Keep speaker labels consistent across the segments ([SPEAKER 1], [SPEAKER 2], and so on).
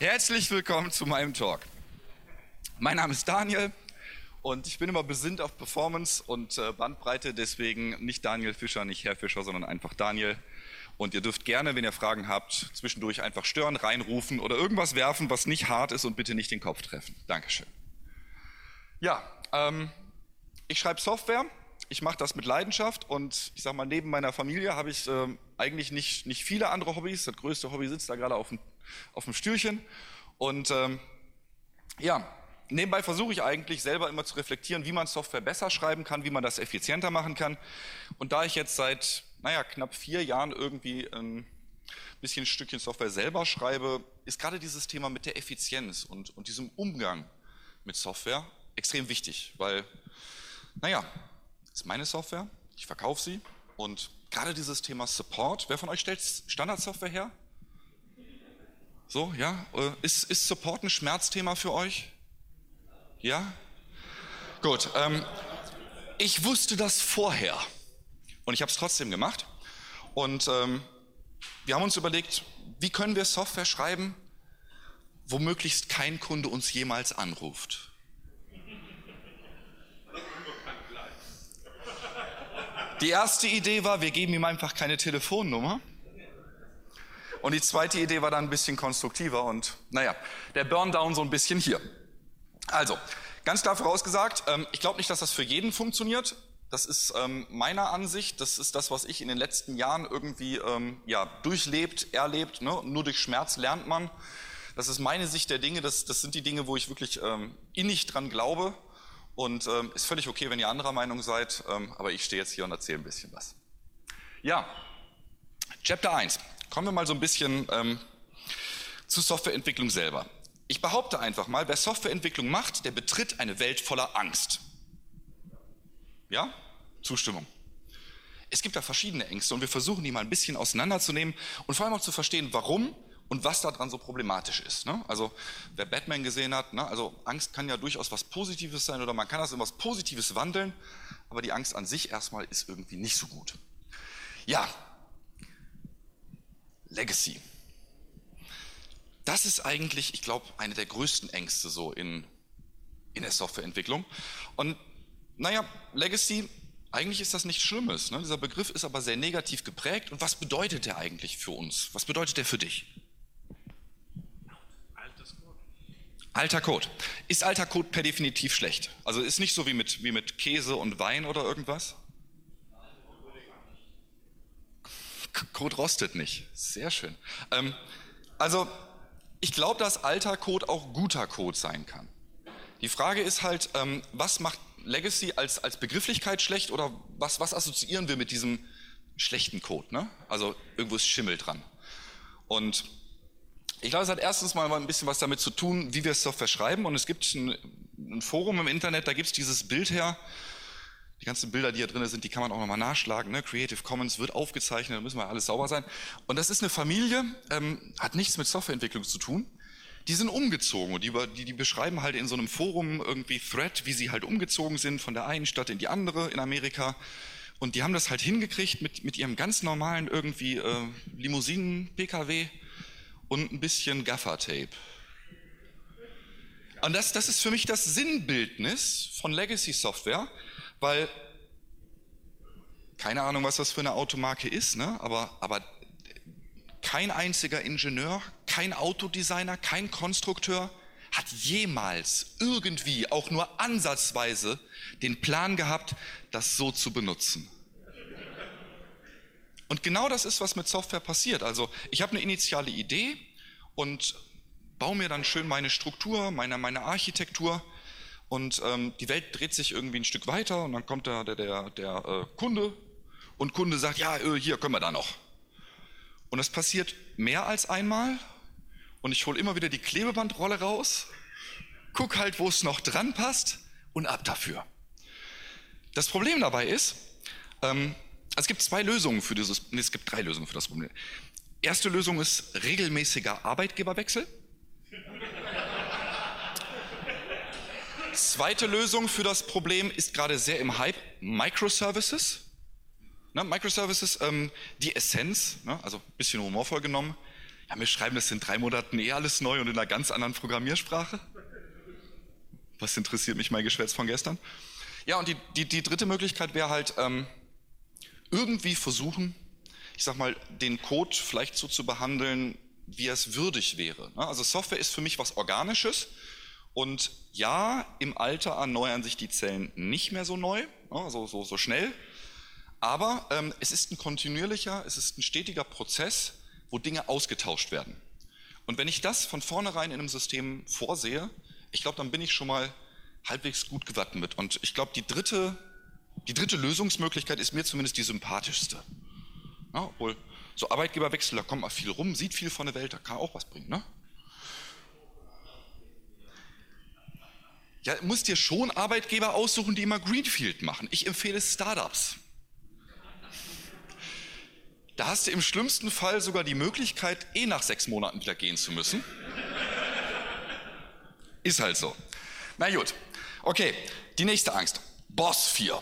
[SPEAKER 1] Herzlich willkommen zu meinem Talk. Mein Name ist Daniel und ich bin immer besinnt auf Performance und Bandbreite, deswegen nicht Daniel Fischer, nicht Herr Fischer, sondern einfach Daniel. Und ihr dürft gerne, wenn ihr Fragen habt, zwischendurch einfach stören, reinrufen oder irgendwas werfen, was nicht hart ist und bitte nicht den Kopf treffen. Dankeschön. Ja, ich schreibe Software, ich mache das mit Leidenschaft und ich sage mal, neben meiner Familie habe ich eigentlich nicht viele andere Hobbys. Das größte Hobby sitzt da gerade auf dem Stühlchen und ja, nebenbei versuche ich eigentlich selber immer zu reflektieren, wie man Software besser schreiben kann, wie man das effizienter machen kann. Und da ich jetzt seit, knapp 4 Jahren irgendwie ein bisschen ein Stückchen Software selber schreibe, ist gerade dieses Thema mit der Effizienz und diesem Umgang mit Software extrem wichtig, weil, das ist meine Software, ich verkaufe sie und gerade dieses Thema Support, wer von euch stellt Standardsoftware her? So, ja? Ist Support ein Schmerzthema für euch? Ja? Gut. Ich wusste das vorher und ich habe es trotzdem gemacht. Und wir haben uns überlegt, wie können wir Software schreiben, wo möglichst kein Kunde uns jemals anruft. Die erste Idee war, wir geben ihm einfach keine Telefonnummer. Und die zweite Idee war dann ein bisschen konstruktiver und der Burndown so ein bisschen hier. Also, ganz klar vorausgesagt, ich glaube nicht, dass das für jeden funktioniert. Das ist meiner Ansicht, das ist das, was ich in den letzten Jahren irgendwie durchlebt, erlebt. Ne? Nur durch Schmerz lernt man. Das ist meine Sicht der Dinge, das sind die Dinge, wo ich wirklich innig dran glaube. Und ist völlig okay, wenn ihr anderer Meinung seid, aber ich stehe jetzt hier und erzähle ein bisschen was. Ja, Chapter 1. Kommen wir mal so ein bisschen zur Softwareentwicklung selber. Ich behaupte einfach mal, wer Softwareentwicklung macht, der betritt eine Welt voller Angst. Ja? Zustimmung. Es gibt da verschiedene Ängste und wir versuchen die mal ein bisschen auseinanderzunehmen und vor allem auch zu verstehen, warum und was daran so problematisch ist. Ne? Also wer Batman gesehen hat, also Angst kann ja durchaus was Positives sein oder man kann das in was Positives wandeln, aber die Angst an sich erstmal ist irgendwie nicht so gut. Ja, Legacy. Das ist eigentlich, ich glaube, eine der größten Ängste so in der Softwareentwicklung. Und Legacy, eigentlich ist das nichts Schlimmes. Ne? Dieser Begriff ist aber sehr negativ geprägt. Und was bedeutet der eigentlich für uns? Was bedeutet der für dich? Alter Code. Ist alter Code per definitiv schlecht? Also ist nicht so wie mit Käse und Wein oder irgendwas? Code rostet nicht. Sehr schön. Also ich glaube, dass alter Code auch guter Code sein kann. Die Frage ist halt, was macht Legacy als Begrifflichkeit schlecht oder was assoziieren wir mit diesem schlechten Code? Ne? Also irgendwo ist Schimmel dran. Und ich glaube, es hat erstens mal ein bisschen was damit zu tun, wie wir Software schreiben. Und es gibt ein Forum im Internet, da gibt es dieses Bild her. Die ganzen Bilder, die hier drin sind, die kann man auch nochmal nachschlagen. Ne? Creative Commons wird aufgezeichnet, da müssen wir alles sauber sein. Und das ist eine Familie, hat nichts mit Softwareentwicklung zu tun. Die sind umgezogen und die beschreiben halt in so einem Forum irgendwie Thread, wie sie halt umgezogen sind von der einen Stadt in die andere in Amerika. Und die haben das halt hingekriegt mit ihrem ganz normalen irgendwie Limousinen-PKW und ein bisschen Gaffer-Tape. Und das ist für mich das Sinnbildnis von Legacy-Software, weil, keine Ahnung, was das für eine Automarke ist, ne? aber kein einziger Ingenieur, kein Autodesigner, kein Konstrukteur hat jemals irgendwie, auch nur ansatzweise, den Plan gehabt, das so zu benutzen. Und genau das ist, was mit Software passiert. Also ich habe eine initiale Idee und baue mir dann schön meine Struktur, meine Architektur und die Welt dreht sich irgendwie ein Stück weiter und dann kommt der Kunde und Kunde sagt, ja, hier können wir da noch. Und das passiert mehr als einmal und ich hole immer wieder die Klebebandrolle raus, guck halt, wo es noch dran passt und ab dafür. Das Problem dabei ist, es gibt 3 Lösungen für das Problem. Erste Lösung ist regelmäßiger Arbeitgeberwechsel. Zweite Lösung für das Problem ist gerade sehr im Hype, Microservices. Ne, Microservices, die Essenz, ne, also ein bisschen humorvoll genommen, Ja, wir schreiben das in 3 Monaten alles neu und in einer ganz anderen Programmiersprache. Was interessiert mich mein Geschwätz von gestern? Ja, und die dritte Möglichkeit wäre halt irgendwie versuchen, ich sag mal, den Code vielleicht so zu behandeln, wie es würdig wäre. Also Software ist für mich was Organisches und ja, im Alter erneuern sich die Zellen nicht mehr so neu, so schnell, aber es ist ein kontinuierlicher, es ist ein stetiger Prozess, wo Dinge ausgetauscht werden. Und wenn ich das von vornherein in einem System vorsehe, ich glaube, dann bin ich schon mal halbwegs gut gewappnet. Und ich glaube, die dritte Lösungsmöglichkeit ist mir zumindest die sympathischste. Ja, obwohl, so Arbeitgeberwechsel, da kommt mal viel rum, sieht viel von der Welt, da kann auch was bringen, ne? Ja, du musst dir schon Arbeitgeber aussuchen, die immer Greenfield machen. Ich empfehle Startups. Da hast du im schlimmsten Fall sogar die Möglichkeit, nach 6 Monaten wieder gehen zu müssen. Ist halt so. Na gut. Okay, die nächste Angst. Boss 4.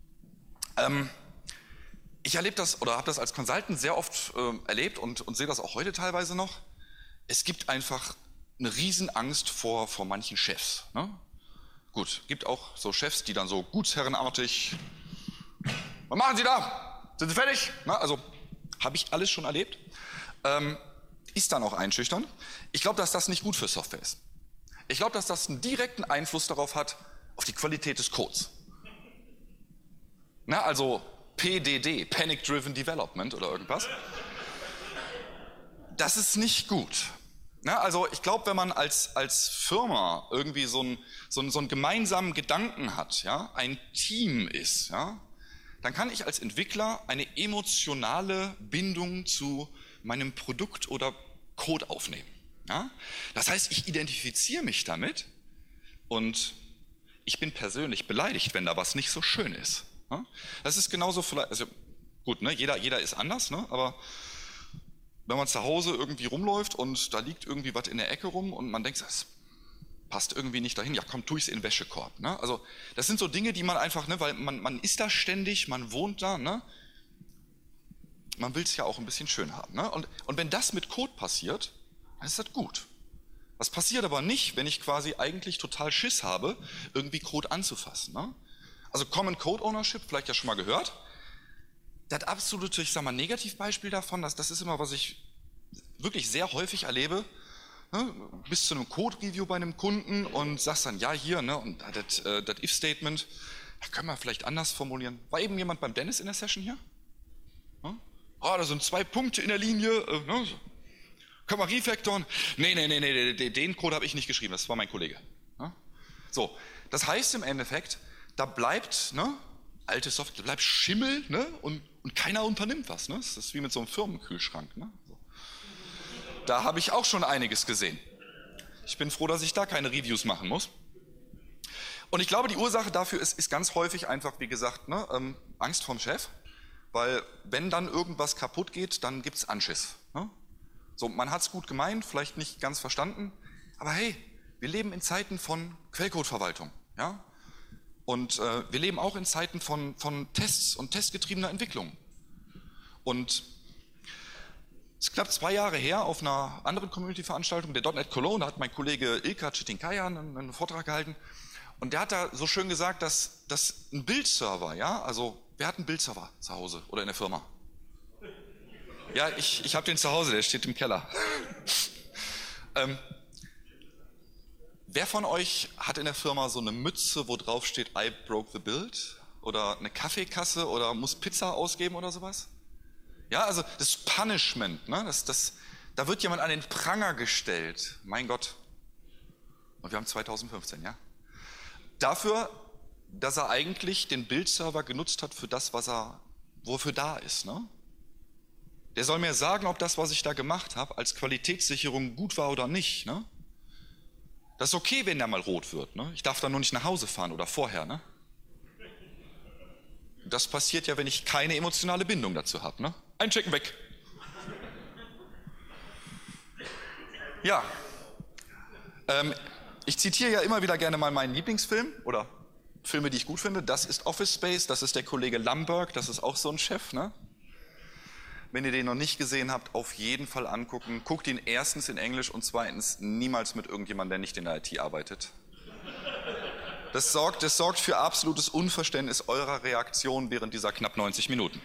[SPEAKER 1] Ich erlebe das oder habe das als Consultant sehr oft erlebt und sehe das auch heute teilweise noch. Es gibt einfach eine Riesenangst vor manchen Chefs. Ne? Gut, gibt auch so Chefs, die dann so gutsherrenartig, was machen Sie da? Sind Sie fertig? Na, also habe ich alles schon erlebt. Ist dann auch einschüchternd. Ich glaube, dass das nicht gut für Software ist. Ich glaube, dass das einen direkten Einfluss darauf hat, auf die Qualität des Codes. Na, also PDD, Panic Driven Development oder irgendwas. Das ist nicht gut. Na, also ich glaube, wenn man als Firma irgendwie so einen gemeinsamen Gedanken hat, ja, ein Team ist, ja, dann kann ich als Entwickler eine emotionale Bindung zu meinem Produkt oder Code aufnehmen. Ja? Das heißt, ich identifiziere mich damit und ich bin persönlich beleidigt, wenn da was nicht so schön ist. Ja? Das ist genauso vielleicht, also gut, ne, jeder ist anders, ne, aber wenn man zu Hause irgendwie rumläuft und da liegt irgendwie was in der Ecke rum und man denkt, das passt irgendwie nicht dahin, ja komm, tu ich's in den Wäschekorb. Ne? Also das sind so Dinge, die man einfach, ne, weil man ist da ständig, man wohnt da, ne? Man will es ja auch ein bisschen schön haben. Ne? Und wenn das mit Code passiert, dann ist das gut. Das passiert aber nicht, wenn ich quasi eigentlich total Schiss habe, irgendwie Code anzufassen. Ne? Also Common Code Ownership, vielleicht ja schon mal gehört. Das absolute, ich sag mal, Negativbeispiel davon, das ist immer, was ich wirklich sehr häufig erlebe. Ne? Bist zu einem Code-Review bei einem Kunden und sagst dann, ja hier, ne, und das If-Statement, da können wir vielleicht anders formulieren. War eben jemand beim Dennis in der Session hier? Ne? Oh, da sind 2 Punkte in der Linie, ne? Können wir refactoren? Nee, den Code habe ich nicht geschrieben, das war mein Kollege. Ne? So, das heißt im Endeffekt, da bleibt, ne, alte Software, da bleibt Schimmel, ne, und keiner unternimmt was. Ne? Das ist wie mit so einem Firmenkühlschrank. Ne? So. Da habe ich auch schon einiges gesehen. Ich bin froh, dass ich da keine Reviews machen muss. Und ich glaube, die Ursache dafür ist ganz häufig einfach, wie gesagt, ne, Angst vorm Chef. Weil wenn dann irgendwas kaputt geht, dann gibt es Anschiss. Ne? So, man hat es gut gemeint, vielleicht nicht ganz verstanden, aber hey, wir leben in Zeiten von Quellcodeverwaltung. Ja? Und wir leben auch in Zeiten von Tests und testgetriebener Entwicklung. Und es ist knapp 2 Jahre her auf einer anderen Community-Veranstaltung, der .NET Cologne, da hat mein Kollege Ilka Cetinkaya einen Vortrag gehalten. Und der hat da so schön gesagt, dass ein Bildserver, ja, also wer hat einen Bildserver zu Hause oder in der Firma? Ja, ich habe den zu Hause, der steht im Keller. Wer von euch hat in der Firma so eine Mütze, wo drauf steht, I broke the build? Oder eine Kaffeekasse oder muss Pizza ausgeben oder sowas? Ja, also das Punishment, ne? Da wird jemand an den Pranger gestellt. Mein Gott. Und wir haben 2015, ja? Dafür, dass er eigentlich den Bildserver genutzt hat für das, wofür da ist, ne? Der soll mir sagen, ob das, was ich da gemacht habe, als Qualitätssicherung gut war oder nicht, ne? Das ist okay, wenn der mal rot wird, ne? Ich darf dann nur nicht nach Hause fahren oder vorher, ne? Das passiert ja, wenn ich keine emotionale Bindung dazu habe, ne? Einchecken, weg. Ja. Ich zitiere ja immer wieder gerne mal meinen Lieblingsfilm oder Filme, die ich gut finde. Das ist Office Space, das ist der Kollege Lumbergh, das ist auch so ein Chef, ne? Wenn ihr den noch nicht gesehen habt, auf jeden Fall angucken. Guckt ihn erstens in Englisch und zweitens niemals mit irgendjemandem, der nicht in der IT arbeitet. Das sorgt für absolutes Unverständnis eurer Reaktion während dieser knapp 90 Minuten.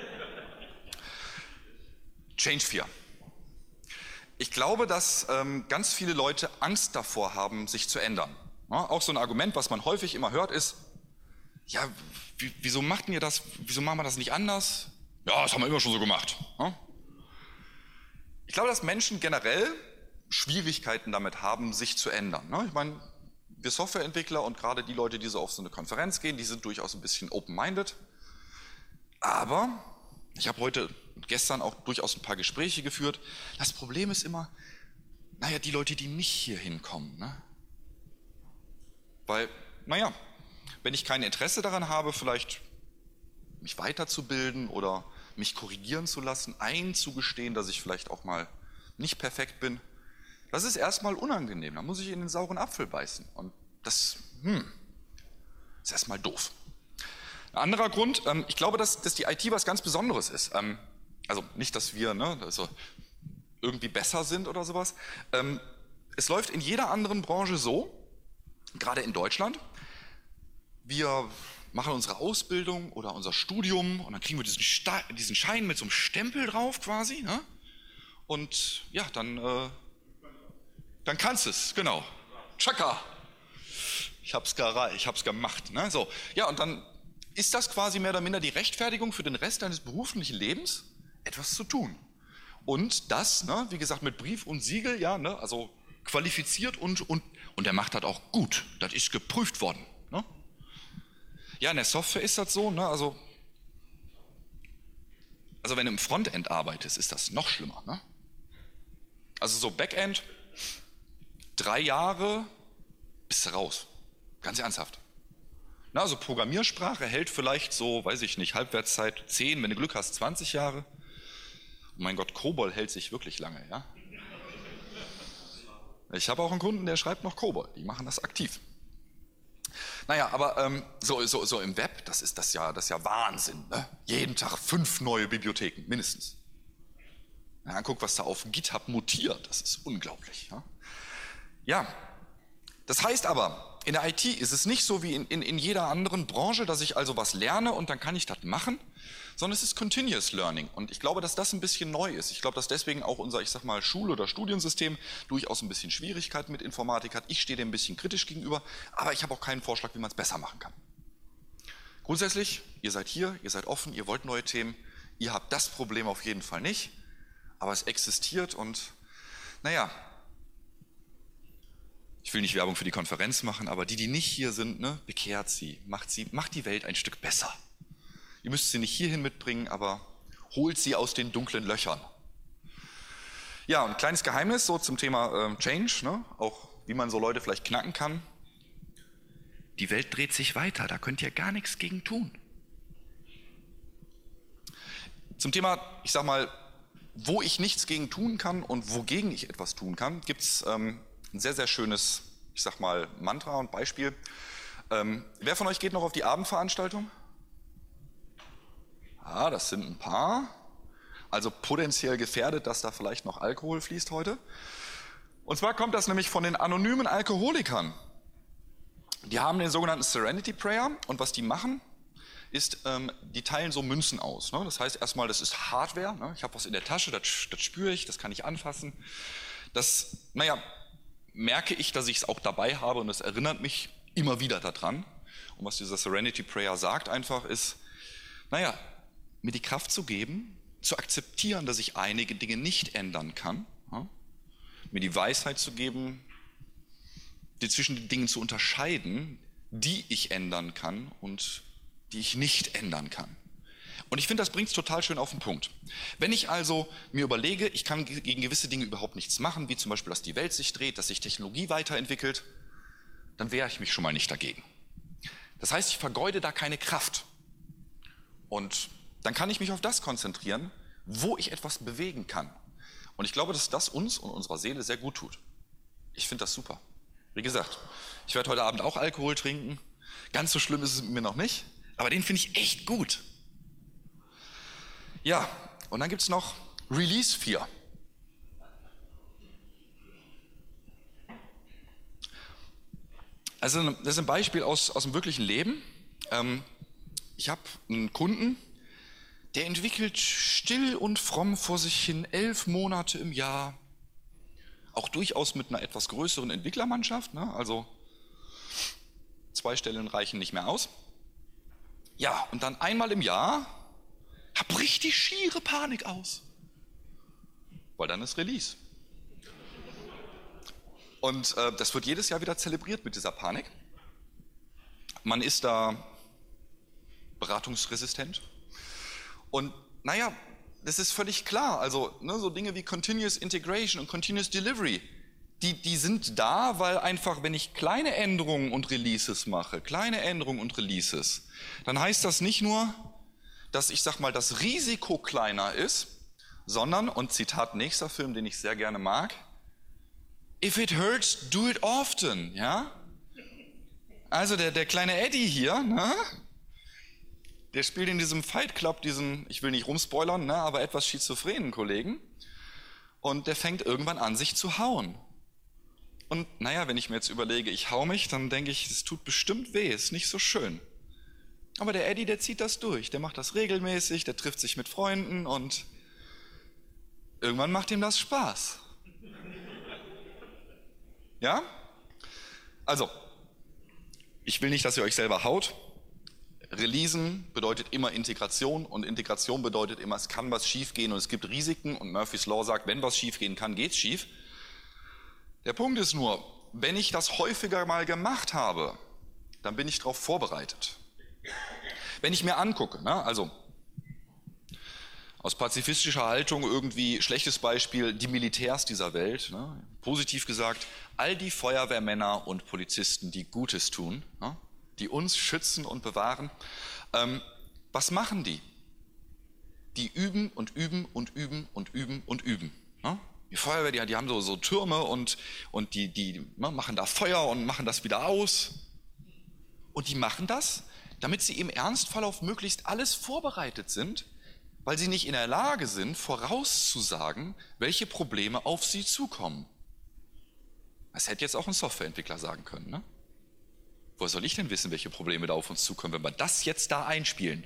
[SPEAKER 1] Change 4. Ich glaube, dass ganz viele Leute Angst davor haben, sich zu ändern. Ja, auch so ein Argument, was man häufig immer hört, ist, ja, wieso macht ihr das? Wieso machen wir das nicht anders? Ja, das haben wir immer schon so gemacht. Ja? Ich glaube, dass Menschen generell Schwierigkeiten damit haben, sich zu ändern. Ne? Ich meine, wir Softwareentwickler und gerade die Leute, die so auf so eine Konferenz gehen, die sind durchaus ein bisschen open-minded. Aber ich habe heute und gestern auch durchaus ein paar Gespräche geführt. Das Problem ist immer, naja, die Leute, die nicht hier hinkommen. Ne? Weil, naja, wenn ich kein Interesse daran habe, vielleicht mich weiterzubilden oder mich korrigieren zu lassen, einzugestehen, dass ich vielleicht auch mal nicht perfekt bin, das ist erstmal unangenehm. Da muss ich in den sauren Apfel beißen. Und das ist erstmal doof. Ein anderer Grund, ich glaube, dass die IT was ganz Besonderes ist. Also nicht, dass wir also irgendwie besser sind oder sowas. Es läuft in jeder anderen Branche so, gerade in Deutschland, wir machen unsere Ausbildung oder unser Studium und dann kriegen wir diesen Schein mit so einem Stempel drauf quasi. Ne? Und ja, dann kannst du es, genau. Tschakka. Ich hab's gemacht. Ne? So. Ja, und dann ist das quasi mehr oder minder die Rechtfertigung für den Rest deines beruflichen Lebens, etwas zu tun. Und das, ne, wie gesagt, mit Brief und Siegel, ja, ne, also qualifiziert und der macht das auch gut. Das ist geprüft worden. Ne? Ja, in der Software ist das so, ne, also wenn du im Frontend arbeitest, ist das noch schlimmer. Ne? Also so Backend, 3 Jahre, bist du raus. Ganz ernsthaft. Na, also Programmiersprache hält vielleicht so, weiß ich nicht, Halbwertszeit 10, wenn du Glück hast, 20 Jahre. Oh mein Gott, COBOL hält sich wirklich lange, ja. Ich habe auch einen Kunden, der schreibt noch COBOL, die machen das aktiv. Naja, aber so im Web, das ist ja Wahnsinn. Ne? Jeden Tag 5 neue Bibliotheken, mindestens. Ja, guck, was da auf GitHub mutiert, das ist unglaublich. Ja, das heißt aber, in der IT ist es nicht so wie in jeder anderen Branche, dass ich also was lerne und dann kann ich das machen, sondern es ist Continuous Learning. Und ich glaube, dass das ein bisschen neu ist. Ich glaube, dass deswegen auch unser, ich sag mal, Schul- oder Studiensystem durchaus ein bisschen Schwierigkeiten mit Informatik hat. Ich stehe dem ein bisschen kritisch gegenüber, aber ich habe auch keinen Vorschlag, wie man es besser machen kann. Grundsätzlich, ihr seid hier, ihr seid offen, ihr wollt neue Themen, ihr habt das Problem auf jeden Fall nicht, aber es existiert und naja, ich will nicht Werbung für die Konferenz machen, aber die nicht hier sind, ne, bekehrt sie, macht die Welt ein Stück besser. Ihr müsst sie nicht hierhin mitbringen, aber holt sie aus den dunklen Löchern. Ja, ein kleines Geheimnis so zum Thema Change, ne, auch wie man so Leute vielleicht knacken kann. Die Welt dreht sich weiter, da könnt ihr gar nichts gegen tun. Zum Thema, ich sag mal, wo ich nichts gegen tun kann und wogegen ich etwas tun kann, gibt es ein sehr, sehr schönes, ich sag mal, Mantra und Beispiel. Wer von euch geht noch auf die Abendveranstaltung? Ah, das sind ein paar. Also potenziell gefährdet, dass da vielleicht noch Alkohol fließt heute. Und zwar kommt das nämlich von den anonymen Alkoholikern. Die haben den sogenannten Serenity Prayer und was die machen, ist, die teilen so Münzen aus. Ne? Das heißt erstmal, das ist Hardware. Ne? Ich habe was in der Tasche, das spüre ich, das kann ich anfassen. Das, naja, merke ich, dass ich es auch dabei habe und das erinnert mich immer wieder daran. Und was dieser Serenity Prayer sagt einfach ist, naja, mir die Kraft zu geben, zu akzeptieren, dass ich einige Dinge nicht ändern kann, ja? Mir die Weisheit zu geben, zwischen den Dingen zu unterscheiden, die ich ändern kann und die ich nicht ändern kann. Und ich finde, das bringt es total schön auf den Punkt. Wenn ich also mir überlege, ich kann gegen gewisse Dinge überhaupt nichts machen, wie zum Beispiel, dass die Welt sich dreht, dass sich Technologie weiterentwickelt, dann wehre ich mich schon mal nicht dagegen. Das heißt, ich vergeude da keine Kraft. Und dann kann ich mich auf das konzentrieren, wo ich etwas bewegen kann. Und ich glaube, dass das uns und unserer Seele sehr gut tut. Ich finde das super. Wie gesagt, ich werde heute Abend auch Alkohol trinken. Ganz so schlimm ist es mit mir noch nicht, aber den finde ich echt gut. Ja, und dann gibt es noch Release 4. Also das ist ein Beispiel aus dem wirklichen Leben. Ich habe einen Kunden, der entwickelt still und fromm vor sich hin 11 Monate im Jahr, auch durchaus mit einer etwas größeren Entwicklermannschaft, ne? Also 2 Stellen reichen nicht mehr aus. Ja, und dann einmal im Jahr bricht die schiere Panik aus, weil dann ist Release. Und das wird jedes Jahr wieder zelebriert mit dieser Panik. Man ist da beratungsresistent. Und naja, das ist völlig klar. Also ne, so Dinge wie Continuous Integration und Continuous Delivery, die sind da, weil einfach, wenn ich kleine Änderungen und Releases mache, dann heißt das nicht nur, dass ich sag mal, das Risiko kleiner ist, sondern, und Zitat nächster Film, den ich sehr gerne mag, if it hurts, do it often, ja? Also der kleine Eddie hier, ne? Der spielt in diesem Fight Club diesen, ich will nicht rumspoilern, ne, aber etwas schizophrenen Kollegen. Und der fängt irgendwann an, sich zu hauen. Und naja, wenn ich mir jetzt überlege, ich hau mich, dann denke ich, es tut bestimmt weh, ist nicht so schön. Aber der Eddie, der zieht das durch, der macht das regelmäßig, der trifft sich mit Freunden und irgendwann macht ihm das Spaß. Ja? Also, ich will nicht, dass ihr euch selber haut. Releasen bedeutet immer Integration und Integration bedeutet immer, es kann was schiefgehen und es gibt Risiken und Murphy's Law sagt, wenn was schiefgehen kann, geht's schief. Der Punkt ist nur, wenn ich das häufiger mal gemacht habe, dann bin ich darauf vorbereitet. Wenn ich mir angucke, ne, also aus pazifistischer Haltung irgendwie, schlechtes Beispiel, die Militärs dieser Welt, ne, positiv gesagt, all die Feuerwehrmänner und Polizisten, die Gutes tun, ne, die uns schützen und bewahren, was machen die? Die üben und üben und üben und üben und üben. Ne? Die Feuerwehr, die haben so Türme und die machen da Feuer und machen das wieder aus. Und die machen das, damit sie im Ernstfall auf möglichst alles vorbereitet sind, weil sie nicht in der Lage sind, vorauszusagen, welche Probleme auf sie zukommen. Das hätte jetzt auch ein Softwareentwickler sagen können, ne? Woher soll ich denn wissen, welche Probleme da auf uns zukommen, wenn wir das jetzt da einspielen?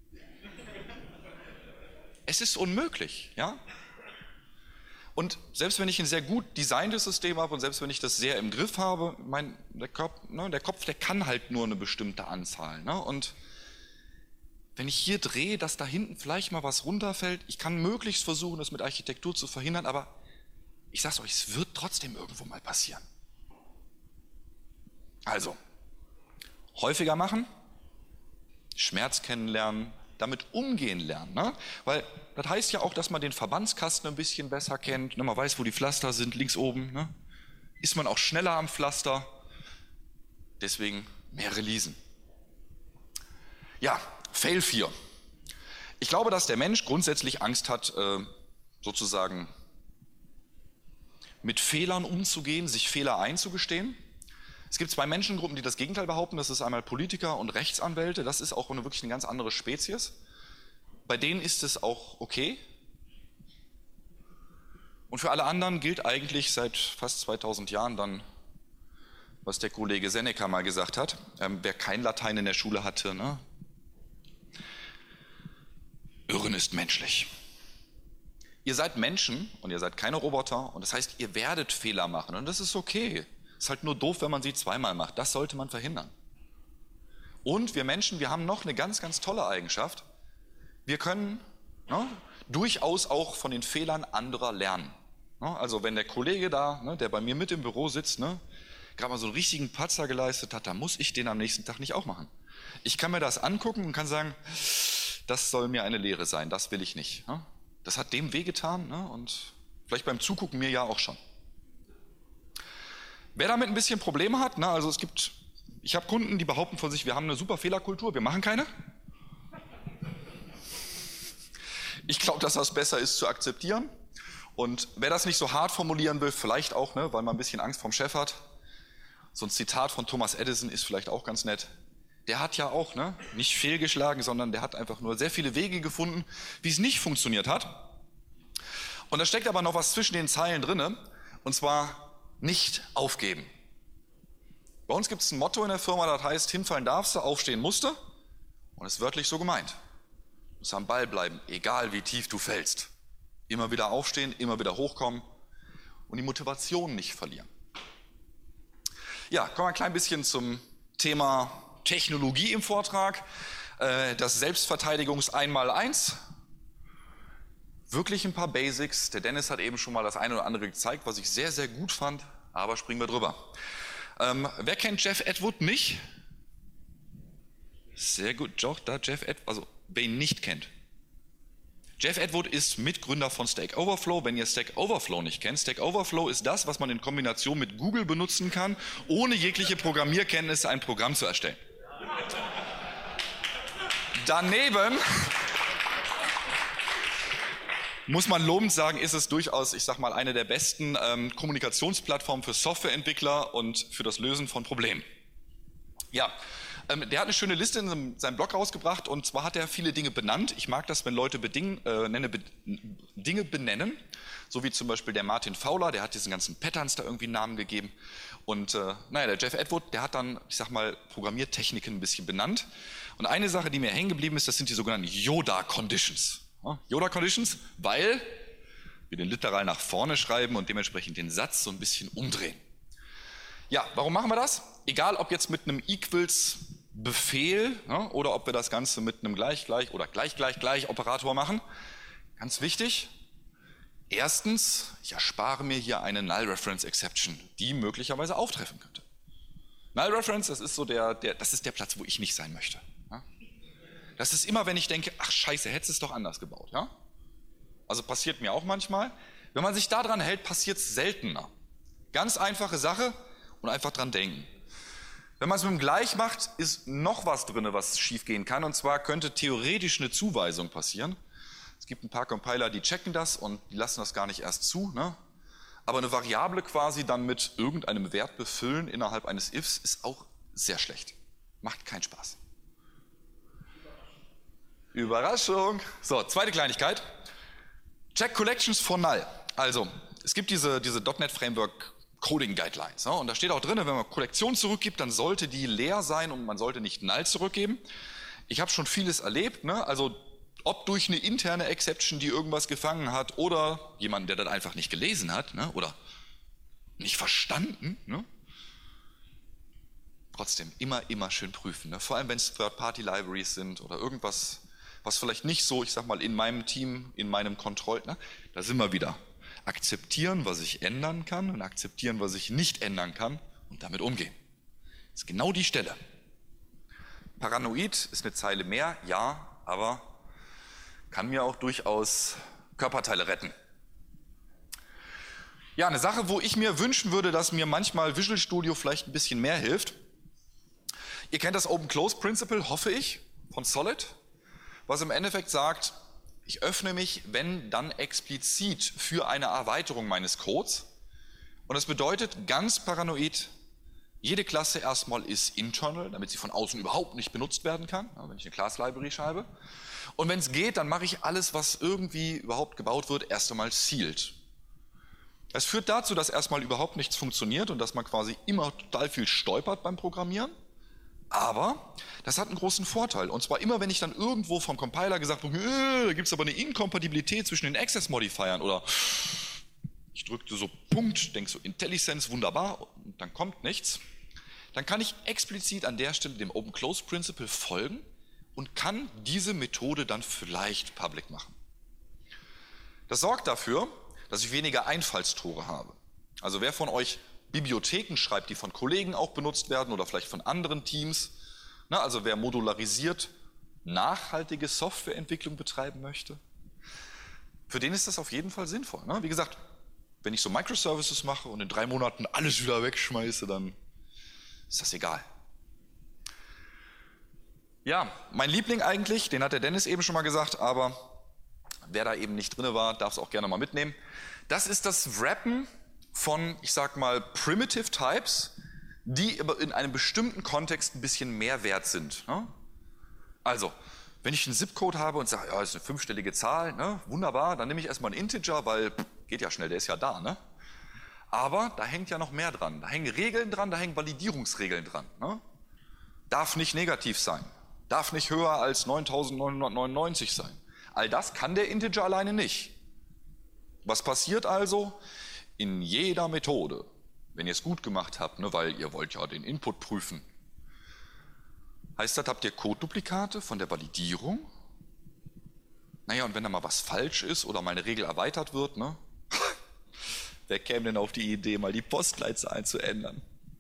[SPEAKER 1] Es ist unmöglich, ja? Und selbst wenn ich ein sehr gut designtes System habe und selbst wenn ich das sehr im Griff habe, der Kopf, der kann halt nur eine bestimmte Anzahl, ne? Und wenn ich hier drehe, dass da hinten vielleicht mal was runterfällt, ich kann möglichst versuchen, das mit Architektur zu verhindern, aber ich sag's euch, es wird trotzdem irgendwo mal passieren. Also, häufiger machen, Schmerz kennenlernen, damit umgehen lernen. Ne? Weil das heißt ja auch, dass man den Verbandskasten ein bisschen besser kennt. Ne? Man weiß, wo die Pflaster sind, links oben. Ne? Ist man auch schneller am Pflaster. Deswegen mehr releasen. Ja, Fail 4. Ich glaube, dass der Mensch grundsätzlich Angst hat, sozusagen mit Fehlern umzugehen, sich Fehler einzugestehen. Es gibt 2 Menschengruppen, die das Gegenteil behaupten. Das ist einmal Politiker und Rechtsanwälte. Das ist auch wirklich eine ganz andere Spezies. Bei denen ist es auch okay. Und für alle anderen gilt eigentlich seit fast 2000 Jahren dann, was der Kollege Seneca mal gesagt hat. Wer kein Latein in der Schule hatte, ne? Irren ist menschlich. Ihr seid Menschen und ihr seid keine Roboter. Und das heißt, ihr werdet Fehler machen. Und das ist okay. Ist halt nur doof, wenn man sie zweimal macht. Das sollte man verhindern. Und wir Menschen, wir haben noch eine ganz, ganz tolle Eigenschaft. Wir können durchaus auch von den Fehlern anderer lernen. Ne? Also wenn der Kollege da, ne, der bei mir mit im Büro sitzt, ne, gerade mal so einen richtigen Patzer geleistet hat, dann muss ich den am nächsten Tag nicht auch machen. Ich kann mir das angucken und kann sagen, das soll mir eine Lehre sein, das will ich nicht. Ne? Das hat dem wehgetan, ne? Und vielleicht beim Zugucken mir ja auch schon. Wer damit ein bisschen Probleme hat, ne, also ich habe Kunden, die behaupten von sich, wir haben eine super Fehlerkultur, wir machen keine. Ich glaube, dass das besser ist zu akzeptieren. Und wer das nicht so hart formulieren will, vielleicht auch, ne, weil man ein bisschen Angst vom Chef hat. So ein Zitat von Thomas Edison ist vielleicht auch ganz nett. der hat ja auch nicht fehlgeschlagen, sondern der hat einfach nur sehr viele Wege gefunden, wie es nicht funktioniert hat. Und da steckt aber noch was zwischen den Zeilen drinne, und zwar nicht aufgeben. Bei uns gibt es ein Motto in der Firma, das heißt, hinfallen darfst du, aufstehen musst du. Und ist wörtlich so gemeint. Du musst am Ball bleiben, egal wie tief du fällst. Immer wieder aufstehen, immer wieder hochkommen und die Motivation nicht verlieren. Ja, kommen wir ein klein bisschen zum Thema Technologie im Vortrag. Das Selbstverteidigungs-1x1. Wirklich ein paar Basics. Der Dennis hat eben schon mal das eine oder andere gezeigt, was ich sehr, sehr gut fand, aber springen wir drüber. Wer kennt Jeff Atwood nicht? Sehr gut, doch, da Jeff Atwood, also wer ihn nicht kennt. Jeff Atwood ist Mitgründer von Stack Overflow. Wenn ihr Stack Overflow nicht kennt, Stack Overflow ist das, was man in Kombination mit Google benutzen kann, ohne jegliche Programmierkenntnisse ein Programm zu erstellen. Daneben muss man lobend sagen, ist es durchaus, ich sag mal, eine der besten Kommunikationsplattformen für Softwareentwickler und für das Lösen von Problemen. Ja, der hat eine schöne Liste in seinem Blog rausgebracht, und zwar hat er viele Dinge benannt. Ich mag das, wenn Leute Dinge benennen, so wie zum Beispiel der Martin Fowler, der hat diesen ganzen Patterns da irgendwie einen Namen gegeben. Und der Jeff Atwood, der hat dann, ich sag mal, Programmiertechniken ein bisschen benannt. Und eine Sache, die mir hängen geblieben ist, das sind die sogenannten Yoda-Conditions. Yoda-Conditions, weil wir den Literal nach vorne schreiben und dementsprechend den Satz so ein bisschen umdrehen. Ja, warum machen wir das? Egal, ob jetzt mit einem Equals-Befehl oder ob wir das Ganze mit einem gleich oder gleich Operator machen. Ganz wichtig, erstens, ich erspare mir hier eine Null-Reference-Exception, die möglicherweise auftreffen könnte. Null-Reference, das ist so das ist der Platz, wo ich nicht sein möchte. Ja? Das ist immer, wenn ich denke, ach scheiße, hättest du es doch anders gebaut. Ja? Also passiert mir auch manchmal. Wenn man sich daran hält, passiert es seltener. Ganz einfache Sache und einfach dran denken. Wenn man es mit dem Gleich macht, ist noch was drin, was schief gehen kann. Und zwar könnte theoretisch eine Zuweisung passieren. Es gibt ein paar Compiler, die checken das und die lassen das gar nicht erst zu. Aber eine Variable quasi dann mit irgendeinem Wert befüllen innerhalb eines Ifs ist auch sehr schlecht. Macht keinen Spaß. Überraschung. So, zweite Kleinigkeit. Check Collections for Null. Also, es gibt diese .NET Framework Coding Guidelines. Und da steht auch drin, wenn man Kollektion zurückgibt, dann sollte die leer sein und man sollte nicht null zurückgeben. Ich habe schon vieles erlebt, also ob durch eine interne Exception, die irgendwas gefangen hat, oder jemand, der das einfach nicht gelesen hat oder nicht verstanden. Trotzdem immer schön prüfen. Vor allem, wenn es Third-Party-Libraries sind oder irgendwas, was vielleicht nicht so, ich sag mal, in meinem Team, in meinem Control, da sind wir wieder. Akzeptieren, was ich ändern kann, und akzeptieren, was ich nicht ändern kann, und damit umgehen. Das ist genau die Stelle. Paranoid ist eine Zeile mehr, ja, aber kann mir auch durchaus Körperteile retten. Ja, eine Sache, wo ich mir wünschen würde, dass mir manchmal Visual Studio vielleicht ein bisschen mehr hilft. Ihr kennt das Open Close Principle, hoffe ich, von Solid, was im Endeffekt sagt, ich öffne mich, wenn dann explizit für eine Erweiterung meines Codes. Und das bedeutet ganz paranoid, jede Klasse erstmal ist internal, damit sie von außen überhaupt nicht benutzt werden kann, wenn ich eine Class Library schreibe. Und wenn es geht, dann mache ich alles, was irgendwie überhaupt gebaut wird, erst einmal sealed. Das führt dazu, dass erstmal überhaupt nichts funktioniert und dass man quasi immer total viel stolpert beim Programmieren. Aber das hat einen großen Vorteil. Und zwar immer, wenn ich dann irgendwo vom Compiler gesagt habe, da gibt es aber eine Inkompatibilität zwischen den Access-Modifiern, oder ich drückte so Punkt, denke so IntelliSense, wunderbar, und dann kommt nichts, dann kann ich explizit an der Stelle dem Open Close Principle folgen und kann diese Methode dann vielleicht public machen. Das sorgt dafür, dass ich weniger Einfallstore habe. Also wer von euch Bibliotheken schreibt, die von Kollegen auch benutzt werden oder vielleicht von anderen Teams, also wer modularisiert nachhaltige Softwareentwicklung betreiben möchte, für den ist das auf jeden Fall sinnvoll. Wie gesagt, wenn ich so Microservices mache und in 3 Monaten alles wieder wegschmeiße, dann ist das egal. Ja, mein Liebling eigentlich, den hat der Dennis eben schon mal gesagt, aber wer da eben nicht drin war, darf es auch gerne mal mitnehmen. Das ist das Wrappen von, ich sag mal, Primitive Types die aber in einem bestimmten Kontext ein bisschen mehr wert sind. Ne? Also, wenn ich einen Zip-Code habe und sage, ja, das ist eine 5-stellige Zahl, ne? Wunderbar, dann nehme ich erstmal einen Integer, weil geht ja schnell, der ist ja da. Ne? Aber da hängt ja noch mehr dran. Da hängen Regeln dran, da hängen Validierungsregeln dran. Ne? Darf nicht negativ sein, darf nicht höher als 9.999 sein. All das kann der Integer alleine nicht. Was passiert also? In jeder Methode, wenn ihr es gut gemacht habt, ne, weil ihr wollt ja den Input prüfen, heißt das, habt ihr Codeduplikate von der Validierung? Naja, und wenn da mal was falsch ist oder mal eine Regel erweitert wird, ne? Wer käme denn auf die Idee, mal die Postleitzahlen zu ändern?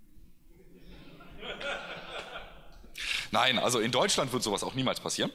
[SPEAKER 1] Nein, also in Deutschland wird sowas auch niemals passieren.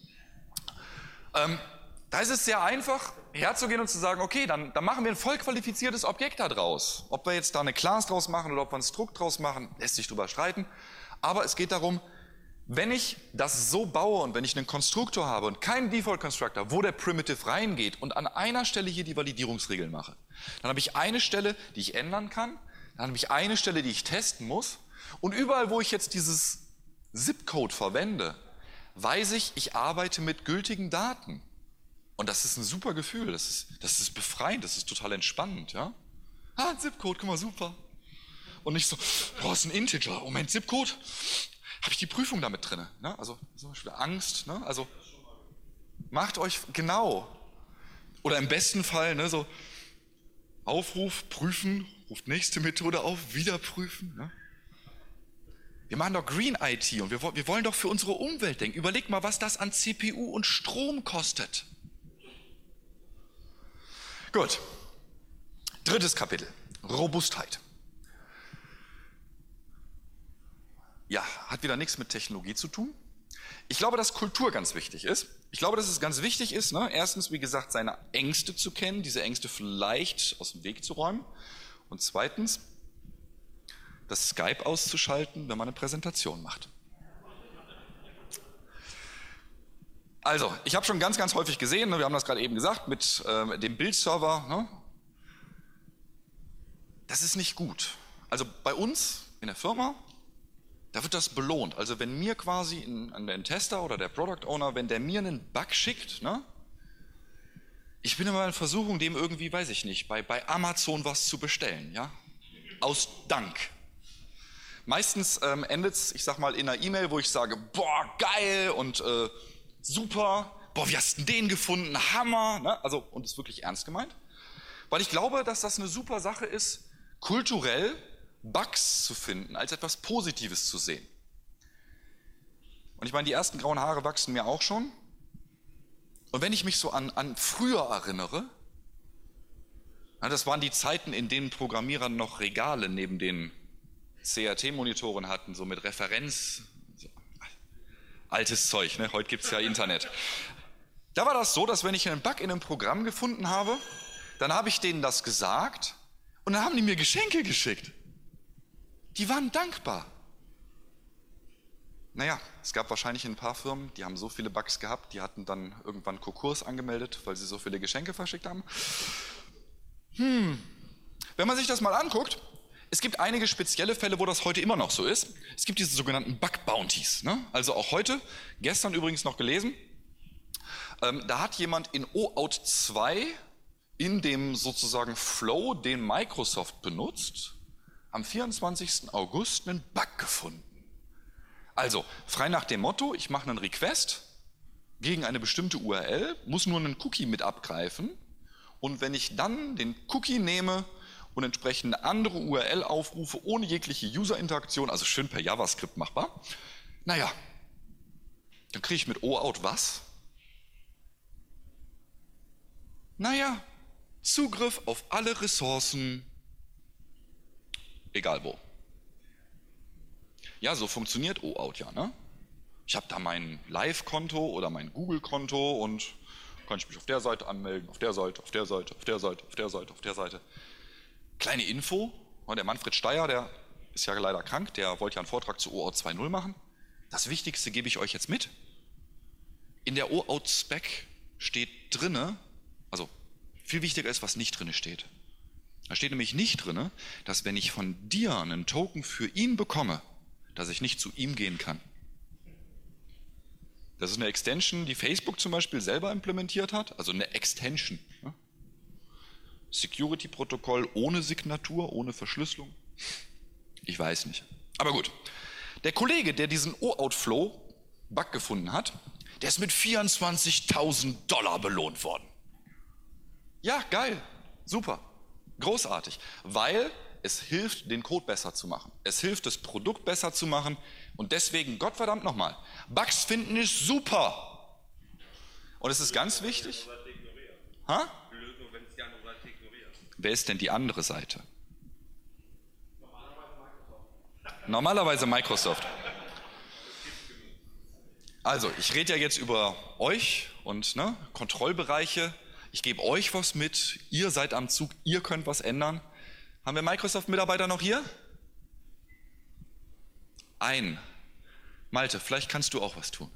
[SPEAKER 1] Da ist es sehr einfach, herzugehen und zu sagen, okay, dann machen wir ein voll qualifiziertes Objekt da draus. Ob wir jetzt da eine Class draus machen oder ob wir ein Struct draus machen, lässt sich drüber streiten. Aber es geht darum, wenn ich das so baue und wenn ich einen Konstruktor habe und keinen Default Constructor, wo der Primitive reingeht und an einer Stelle hier die Validierungsregeln mache, dann habe ich eine Stelle, die ich ändern kann, dann habe ich eine Stelle, die ich testen muss und überall, wo ich jetzt dieses Zip-Code verwende, weiß ich, ich arbeite mit gültigen Daten. Und das ist ein super Gefühl, das ist befreiend, das ist total entspannend. Ja? Ein Zip-Code, guck mal, super. Und nicht so, boah, ist ein Integer, Moment, Zip-Code, habe ich die Prüfung damit drin? Ne? Also zum Beispiel Angst, ne? Also macht euch, genau. Oder im besten Fall, ne, so Aufruf, prüfen, ruft nächste Methode auf, wieder prüfen. Ne? Wir machen doch Green IT und wir wollen doch für unsere Umwelt denken. Überlegt mal, was das an CPU und Strom kostet. Gut. 3. Kapitel. Robustheit. Ja, hat wieder nichts mit Technologie zu tun. Ich glaube, dass Kultur ganz wichtig ist. Ich glaube, dass es ganz wichtig ist, ne, erstens, wie gesagt, seine Ängste zu kennen, diese Ängste vielleicht aus dem Weg zu räumen. Und zweitens, das Skype auszuschalten, wenn man eine Präsentation macht. Also, ich habe schon ganz, ganz häufig gesehen, ne, wir haben das gerade eben gesagt, mit dem Bildserver, ne, das ist nicht gut. Also bei uns in der Firma, da wird das belohnt. Also wenn mir quasi ein Tester oder der Product Owner, wenn der mir einen Bug schickt, ne, ich bin immer in Versuchung, dem irgendwie, weiß ich nicht, bei Amazon was zu bestellen, ja, aus Dank. Meistens endet es, ich sag mal, in einer E-Mail, wo ich sage, boah, geil und super, boah, wie hast du den gefunden, Hammer, ne? Also, und ist wirklich ernst gemeint. Weil ich glaube, dass das eine super Sache ist, kulturell Bugs zu finden, als etwas Positives zu sehen. Und ich meine, die ersten grauen Haare wachsen mir auch schon. Und wenn ich mich so an früher erinnere, na, das waren die Zeiten, in denen Programmierer noch Regale neben den CRT-Monitoren hatten, so mit Referenz, so, altes Zeug, ne? Heute gibt es ja Internet. Da war das so, dass wenn ich einen Bug in einem Programm gefunden habe, dann habe ich denen das gesagt und dann haben die mir Geschenke geschickt. Die waren dankbar. Naja, es gab wahrscheinlich ein paar Firmen, die haben so viele Bugs gehabt, die hatten dann irgendwann Konkurs angemeldet, weil sie so viele Geschenke verschickt haben. Wenn man sich das mal anguckt, es gibt einige spezielle Fälle, wo das heute immer noch so ist. Es gibt diese sogenannten Bug Bounties. Ne? Also auch heute, gestern übrigens noch gelesen, da hat jemand in OAuth 2 in dem sozusagen Flow, den Microsoft benutzt, am 24. August einen Bug gefunden. Also, frei nach dem Motto, ich mache einen Request gegen eine bestimmte URL, muss nur einen Cookie mit abgreifen und wenn ich dann den Cookie nehme und entsprechend eine andere URL aufrufe, ohne jegliche User-Interaktion, also schön per JavaScript machbar, naja, dann kriege ich mit OAuth was? Naja, Zugriff auf alle Ressourcen, egal wo. Ja, so funktioniert OAuth ja, ne? Ich habe da mein Live-Konto oder mein Google-Konto und kann ich mich auf der Seite anmelden, auf der Seite, auf der Seite, auf der Seite, auf der Seite, auf der Seite. Kleine Info, der Manfred Steyer, der ist ja leider krank, der wollte ja einen Vortrag zu OAuth 2.0 machen. Das Wichtigste gebe ich euch jetzt mit. In der OAuth-Spec steht drinne, also viel wichtiger ist, was nicht drinne steht. Da steht nämlich nicht drin, dass wenn ich von dir einen Token für ihn bekomme, dass ich nicht zu ihm gehen kann. Das ist eine Extension, die Facebook zum Beispiel selber implementiert hat, also eine Extension. Security-Protokoll ohne Signatur, ohne Verschlüsselung. Ich weiß nicht. Aber gut. Der Kollege, der diesen OAuth-Flow-Bug gefunden hat, der ist mit $24.000 belohnt worden. Ja, geil. Super. Großartig. Weil es hilft, den Code besser zu machen. Es hilft, das Produkt besser zu machen. Und deswegen, Gottverdammt nochmal, Bugs finden ist super. Und es ist ganz wichtig. Ha? Wer ist denn die andere Seite? Normalerweise Microsoft. Also, ich rede ja jetzt über euch und Kontrollbereiche. Ich gebe euch was mit. Ihr seid am Zug. Ihr könnt was ändern. Haben wir Microsoft-Mitarbeiter noch hier? Ein. Malte, vielleicht kannst du auch was tun.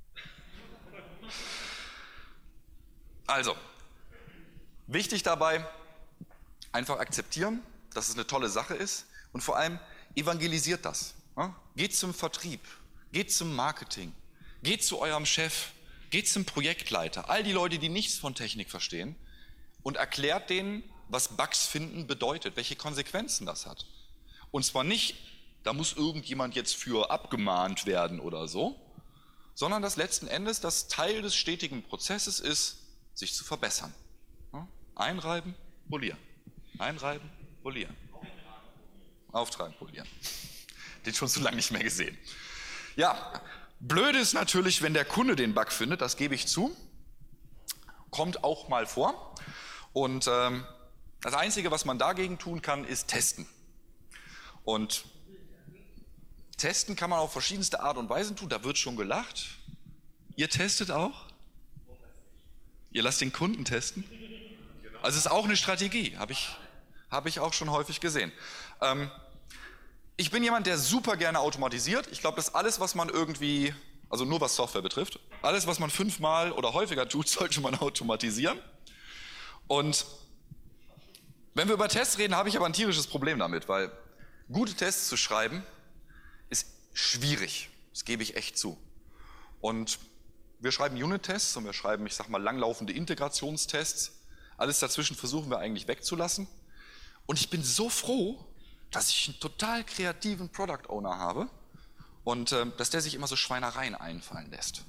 [SPEAKER 1] Also, wichtig dabei, einfach akzeptieren, dass es eine tolle Sache ist und vor allem evangelisiert das. Geht zum Vertrieb, geht zum Marketing, geht zu eurem Chef, geht zum Projektleiter, all die Leute, die nichts von Technik verstehen und erklärt denen, was Bugs finden bedeutet, welche Konsequenzen das hat. Und zwar nicht, da muss irgendjemand jetzt für abgemahnt werden oder so, sondern dass letzten Endes das Teil des stetigen Prozesses ist, sich zu verbessern. Einreiben, polieren. Einreiben, polieren. Auftragen, polieren. Den schon zu lange nicht mehr gesehen. Ja, blöd ist natürlich, wenn der Kunde den Bug findet, das gebe ich zu. Kommt auch mal vor. Und das Einzige, was man dagegen tun kann, ist testen. Und testen kann man auf verschiedenste Art und Weisen tun. Da wird schon gelacht. Ihr testet auch? Ihr lasst den Kunden testen? Also es ist auch eine Strategie, habe ich auch schon häufig gesehen. Ich bin jemand, der super gerne automatisiert. Ich glaube, dass alles, was man irgendwie, also nur was Software betrifft, alles, was man 5-mal oder häufiger tut, sollte man automatisieren. Und wenn wir über Tests reden, habe ich aber ein tierisches Problem damit, weil gute Tests zu schreiben, ist schwierig. Das gebe ich echt zu. Und wir schreiben Unit-Tests und wir schreiben, ich sag mal, langlaufende Integrationstests. Alles dazwischen versuchen wir eigentlich wegzulassen. Und ich bin so froh, dass ich einen total kreativen Product Owner habe und dass der sich immer so Schweinereien einfallen lässt.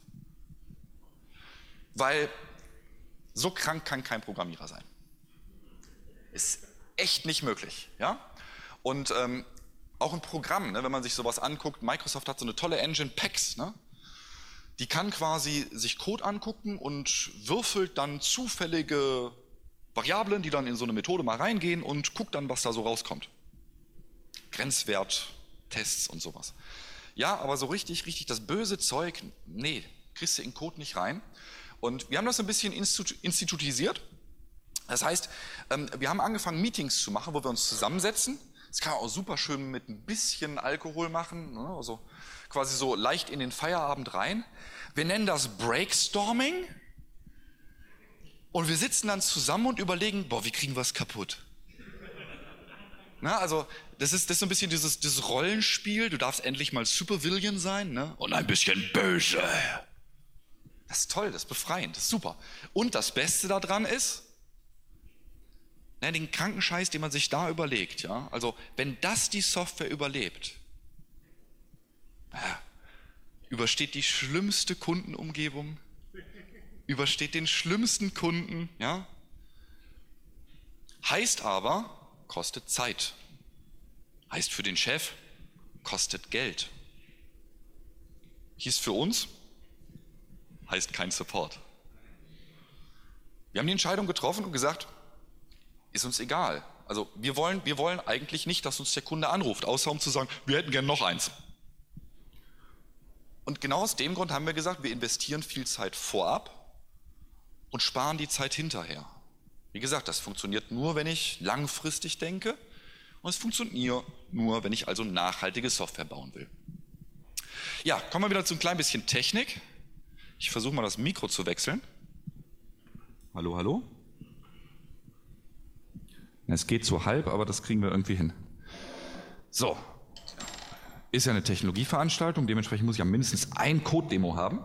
[SPEAKER 1] Weil so krank kann kein Programmierer sein. Ist echt nicht möglich. Ja? Und auch ein Programm, wenn man sich sowas anguckt, Microsoft hat so eine tolle Engine, PAX, die kann quasi sich Code angucken und würfelt dann zufällige Variablen, die dann in so eine Methode mal reingehen und guckt dann, was da so rauskommt. Grenzwert, Tests und sowas. Ja, aber so richtig das böse Zeug, nee, kriegst du in Code nicht rein. Und wir haben das ein bisschen institutisiert. Das heißt, wir haben angefangen, Meetings zu machen, wo wir uns zusammensetzen. Das kann man auch super schön mit ein bisschen Alkohol machen, also quasi so leicht in den Feierabend rein. Wir nennen das Breakstorming. Und wir sitzen dann zusammen und überlegen, wie kriegen wir es kaputt? Also das ist so ein bisschen dieses Rollenspiel, du darfst endlich mal Supervillain sein, und ein bisschen böse. Das ist toll, das ist befreiend, das ist super. Und das Beste daran ist, den kranken Scheiß, den man sich da überlegt, also wenn das die Software überlebt, übersteht die schlimmste Kundenumgebung, übersteht den schlimmsten Kunden, heißt aber, kostet Zeit. Heißt für den Chef, kostet Geld. Hieß für uns, heißt kein Support. Wir haben die Entscheidung getroffen und gesagt, ist uns egal. Also wir wollen eigentlich nicht, dass uns der Kunde anruft, außer um zu sagen, wir hätten gern noch eins. Und genau aus dem Grund haben wir gesagt, wir investieren viel Zeit vorab und sparen die Zeit hinterher. Wie gesagt, das funktioniert nur, wenn ich langfristig denke und es funktioniert nur, wenn ich also nachhaltige Software bauen will. Ja, kommen wir wieder zu ein klein bisschen Technik. Ich versuche mal das Mikro zu wechseln. Hallo, hallo. Es geht so halb, aber das kriegen wir irgendwie hin. So, ist ja eine Technologieveranstaltung, dementsprechend muss ich ja mindestens ein Code-Demo haben.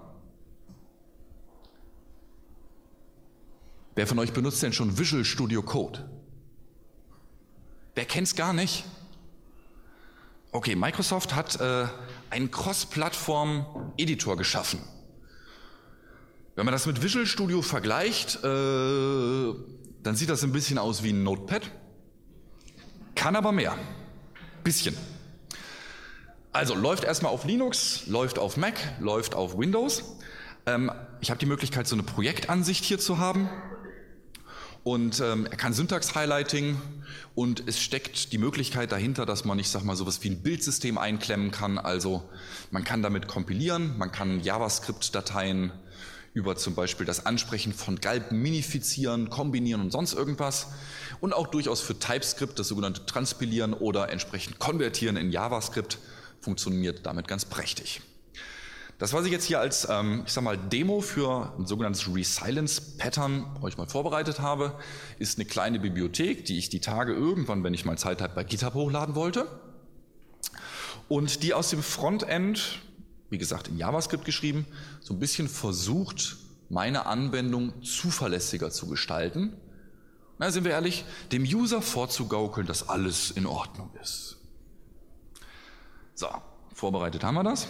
[SPEAKER 1] Wer von euch benutzt denn schon Visual Studio Code? Wer kennt's gar nicht? Okay, Microsoft hat einen Cross-Plattform-Editor geschaffen. Wenn man das mit Visual Studio vergleicht, dann sieht das ein bisschen aus wie ein Notepad. Kann aber mehr. Bisschen. Also läuft erstmal auf Linux, läuft auf Mac, läuft auf Windows. Ich habe die Möglichkeit, so eine Projektansicht hier zu haben. Und er kann Syntax-Highlighting und es steckt die Möglichkeit dahinter, dass man, ich sag mal, sowas wie ein Bildsystem einklemmen kann. Also man kann damit kompilieren, man kann JavaScript-Dateien über zum Beispiel das Ansprechen von Galben minifizieren, kombinieren und sonst irgendwas. Und auch durchaus für TypeScript, das sogenannte Transpilieren oder entsprechend Konvertieren in JavaScript, funktioniert damit ganz prächtig. Das, was ich jetzt hier als, ich sag mal, Demo für ein sogenanntes Resilience-Pattern euch mal vorbereitet habe, ist eine kleine Bibliothek, die ich die Tage irgendwann, wenn ich mal Zeit habe, bei GitHub hochladen wollte. Und die aus dem Frontend, wie gesagt, in JavaScript geschrieben, so ein bisschen versucht, meine Anwendung zuverlässiger zu gestalten. Na, sind wir ehrlich, dem User vorzugaukeln, dass alles in Ordnung ist. So, vorbereitet haben wir das.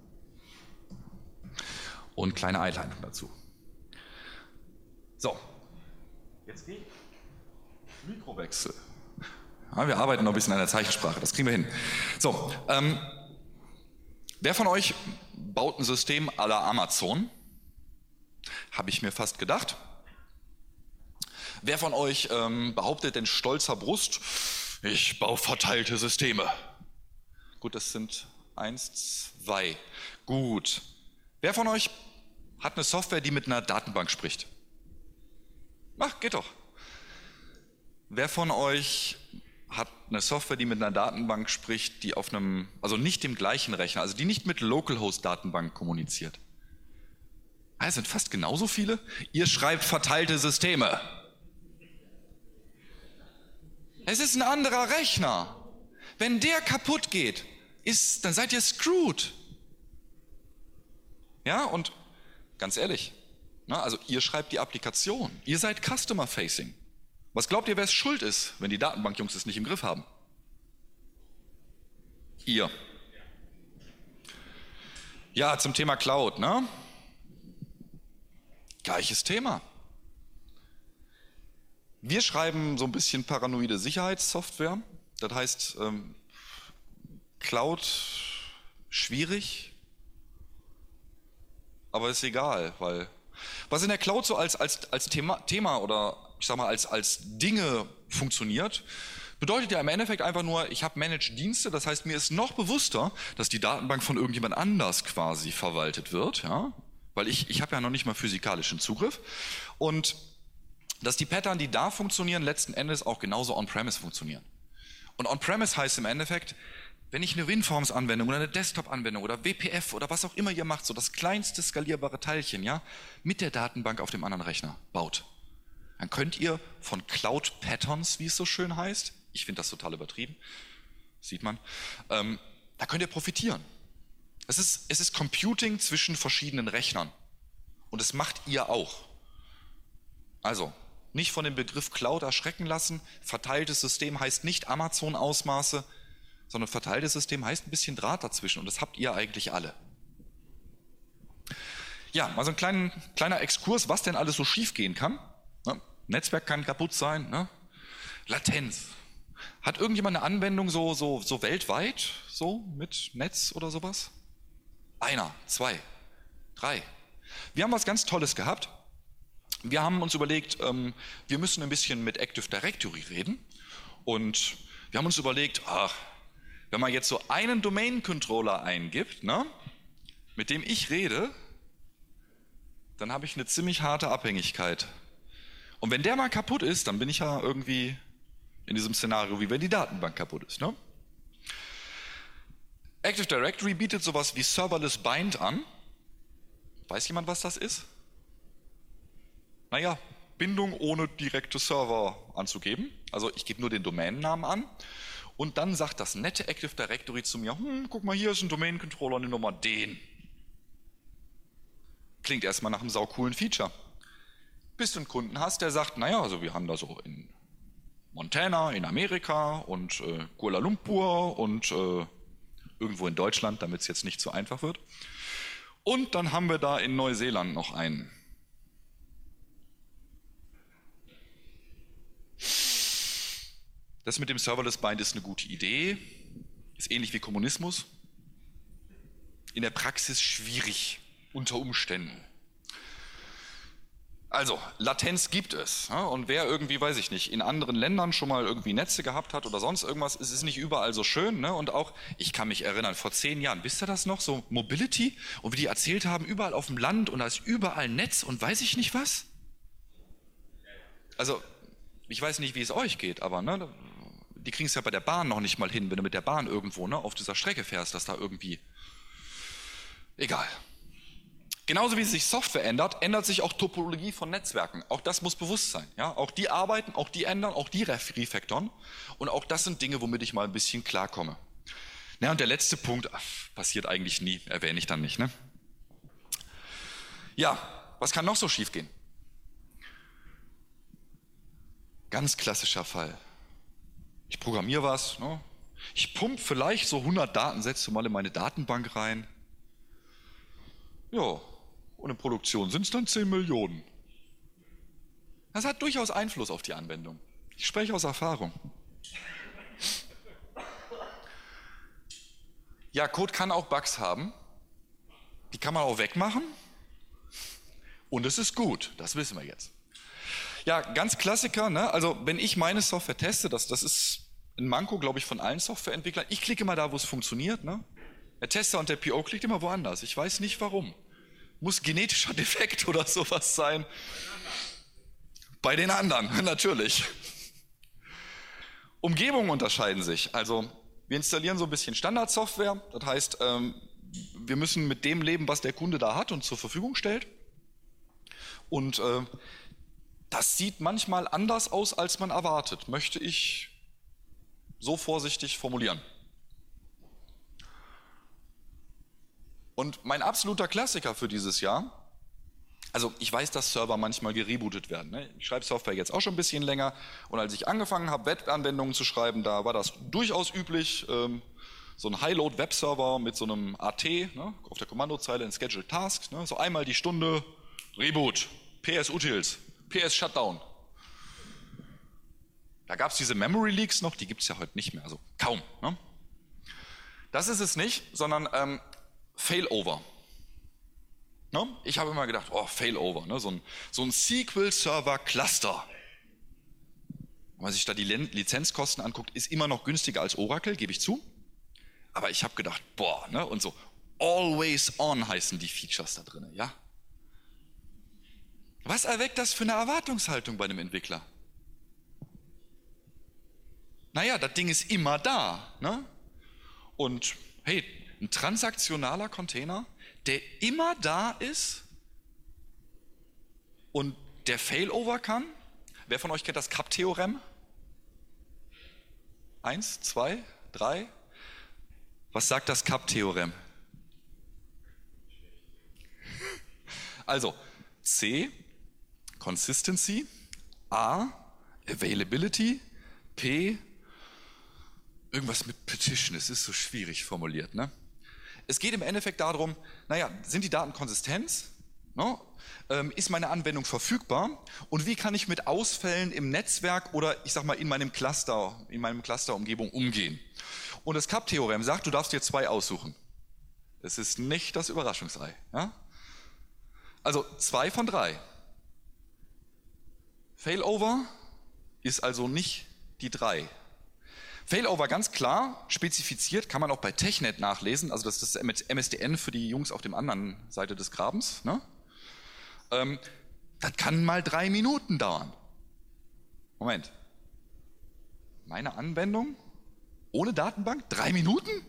[SPEAKER 1] Und kleine Einleitung dazu. So, jetzt gehe ich Mikrowechsel. Ja, wir arbeiten noch ein bisschen an der Zeichensprache, das kriegen wir hin. So, wer von euch baut ein System à la Amazon? Habe ich mir fast gedacht. Wer von euch behauptet denn stolzer Brust, ich baue verteilte Systeme? Gut, das sind 1, 2. Gut. Wer von euch hat eine Software, die mit einer Datenbank spricht? Ach, geht doch. Wer von euch hat eine Software, die mit einer Datenbank spricht, die auf einem, also nicht dem gleichen Rechner, also die nicht mit Localhost-Datenbank kommuniziert? Ah, es sind fast genauso viele. Ihr schreibt verteilte Systeme. Es ist ein anderer Rechner. Wenn der kaputt geht, dann seid ihr screwed. Ja, und ganz ehrlich, also ihr schreibt die Applikation, ihr seid Customer-Facing. Was glaubt ihr, wer es schuld ist, wenn die Datenbankjungs es nicht im Griff haben? Ihr. Ja, zum Thema Cloud, ne? Gleiches Thema. Wir schreiben so ein bisschen paranoide Sicherheitssoftware. Das heißt, Cloud schwierig, aber ist egal, weil was in der Cloud so als Thema oder ich sag mal als Dinge funktioniert, bedeutet ja im Endeffekt einfach nur, ich habe Managed Dienste, das heißt, mir ist noch bewusster, dass die Datenbank von irgendjemand anders quasi verwaltet wird, ja, weil ich habe ja noch nicht mal physikalischen Zugriff und dass die Pattern, die da funktionieren, letzten Endes auch genauso on-premise funktionieren. Und on-premise heißt im Endeffekt, wenn ich eine WinForms-Anwendung oder eine Desktop-Anwendung oder WPF oder was auch immer ihr macht, so das kleinste skalierbare Teilchen, ja, mit der Datenbank auf dem anderen Rechner baut, dann könnt ihr von Cloud Patterns, wie es so schön heißt, ich finde das total übertrieben, sieht man, da könnt ihr profitieren. Es ist Computing zwischen verschiedenen Rechnern und das macht ihr auch. Also, nicht von dem Begriff Cloud erschrecken lassen, verteiltes System heißt nicht Amazon-Ausmaße, sondern verteiltes System heißt ein bisschen Draht dazwischen und das habt ihr eigentlich alle. Ja, also ein kleiner Exkurs, was denn alles so schief gehen kann. Ne? Netzwerk kann kaputt sein, ne? Latenz. Hat irgendjemand eine Anwendung so weltweit, so mit Netz oder sowas? 1, 2, 3. Wir haben was ganz Tolles gehabt. Wir haben uns überlegt, wir müssen ein bisschen mit Active Directory reden und wir haben uns überlegt, wenn man jetzt so einen Domain-Controller eingibt, ne, mit dem ich rede, dann habe ich eine ziemlich harte Abhängigkeit. Und wenn der mal kaputt ist, dann bin ich ja irgendwie in diesem Szenario, wie wenn die Datenbank kaputt ist. Ne? Active Directory bietet sowas wie Serverless Bind an. Weiß jemand, was das ist? Naja, Verbindung ohne direkte Server anzugeben. Also ich gebe nur den Domainnamen an und dann sagt das nette Active Directory zu mir, guck mal, hier ist ein Domain Controller, nimm doch mal den. Klingt erstmal nach einem saucoolen Feature. Bis du einen Kunden hast, der sagt, naja, also wir haben da so in Montana, in Amerika und Kuala Lumpur und irgendwo in Deutschland, damit es jetzt nicht zu einfach wird. Und dann haben wir da in Neuseeland noch einen. Das mit dem Serverless Bind ist eine gute Idee, ist ähnlich wie Kommunismus. In der Praxis schwierig, unter Umständen. Also, Latenz gibt es. Und wer irgendwie, weiß ich nicht, in anderen Ländern schon mal irgendwie Netze gehabt hat oder sonst irgendwas, es ist nicht überall so schön. Ne? Und auch, ich kann mich erinnern, vor 10 Jahren, wisst ihr das noch, so Mobility? Und wie die erzählt haben, überall auf dem Land und da ist überall Netz und weiß ich nicht was? Also, ich weiß nicht, wie es euch geht, aber ne, die kriegen es ja bei der Bahn noch nicht mal hin, wenn du mit der Bahn irgendwo auf dieser Strecke fährst, dass da irgendwie... Egal. Genauso wie sich Software ändert, ändert sich auch Topologie von Netzwerken. Auch das muss bewusst sein. Ja? Auch die arbeiten, auch die ändern, auch die refactoren. Und auch das sind Dinge, womit ich mal ein bisschen klarkomme. Ja, und der letzte Punkt, passiert eigentlich nie, erwähne ich dann nicht. Ne? Ja, was kann noch so schief gehen? Ganz klassischer Fall. Ich programmiere was, ne? Ich pumpe vielleicht so 100 Datensätze mal in meine Datenbank rein. Ja, und in Produktion sind es dann 10 Millionen. Das hat durchaus Einfluss auf die Anwendung. Ich spreche aus Erfahrung. Ja, Code kann auch Bugs haben. Die kann man auch wegmachen. Und es ist gut, das wissen wir jetzt. Ja, ganz Klassiker, ne? Also wenn ich meine Software teste, das ist ein Manko, glaube ich, von allen Softwareentwicklern. Ich klicke immer da, wo es funktioniert. Ne? Der Tester und der PO klickt immer woanders. Ich weiß nicht warum. Muss genetischer Defekt oder sowas sein. Bei den anderen, natürlich. Umgebungen unterscheiden sich. Also wir installieren so ein bisschen Standardsoftware. Das heißt, wir müssen mit dem leben, was der Kunde da hat und zur Verfügung stellt. Und das sieht manchmal anders aus, als man erwartet. Möchte ich so vorsichtig formulieren. Und mein absoluter Klassiker für dieses Jahr, also ich weiß, dass Server manchmal gerebootet werden. Ne? Ich schreibe Software jetzt auch schon ein bisschen länger und als ich angefangen habe, Webanwendungen zu schreiben, da war das durchaus üblich, so ein High-Load-Webserver mit so einem AT, ne, auf der Kommandozeile in Scheduled Tasks, ne, so einmal die Stunde Reboot, PS Utils, PS Shutdown. Da gab es diese Memory Leaks noch, die gibt es ja heute nicht mehr, also kaum. Ne? Das ist es nicht, sondern Failover. Ne? Ich habe immer gedacht, oh, Failover, ne? so ein SQL-Server-Cluster. Wenn man sich da die Lizenzkosten anguckt, ist immer noch günstiger als Oracle, gebe ich zu. Aber ich habe gedacht, boah, ne? Und so Always On heißen die Features da drin, ja? Was erweckt das für eine Erwartungshaltung bei einem Entwickler? Naja, das Ding ist immer da, ne? Und hey, ein transaktionaler Container, der immer da ist und der Failover kann. Wer von euch kennt das CAP-Theorem? 1, 2, 3. Was sagt das CAP-Theorem? Also C, Consistency, A, Availability, P, irgendwas mit Petition, es ist so schwierig formuliert, ne? Es geht im Endeffekt darum, naja, sind die Daten konsistent? No? Ist meine Anwendung verfügbar? Und wie kann ich mit Ausfällen im Netzwerk oder ich sag mal in meinem Cluster-Umgebung umgehen? Und das CAP-Theorem sagt, du darfst dir 2 aussuchen. Es ist nicht das Überraschungsei. Ja? Also 2 von 3. Failover ist also nicht die 3. Failover ganz klar, spezifiziert, kann man auch bei Technet nachlesen, also das ist das MSDN für die Jungs auf der anderen Seite des Grabens. Ne? Das kann mal 3 Minuten dauern. Moment. Meine Anwendung ohne Datenbank? 3 Minuten?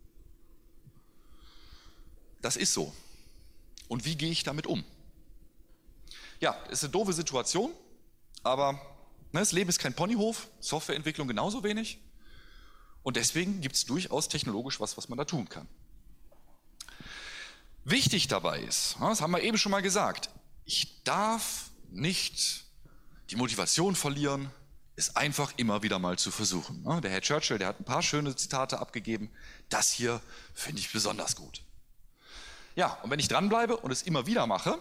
[SPEAKER 1] Das ist so. Und wie gehe ich damit um? Ja, ist eine doofe Situation. aber ne, das Leben ist kein Ponyhof, Softwareentwicklung genauso wenig. Und deswegen gibt es durchaus technologisch was man da tun kann. Wichtig dabei ist, das haben wir eben schon mal gesagt, ich darf nicht die Motivation verlieren, es einfach immer wieder mal zu versuchen. Der Herr Churchill, der hat ein paar schöne Zitate abgegeben. Das hier finde ich besonders gut. Ja, und wenn ich dranbleibe und es immer wieder mache,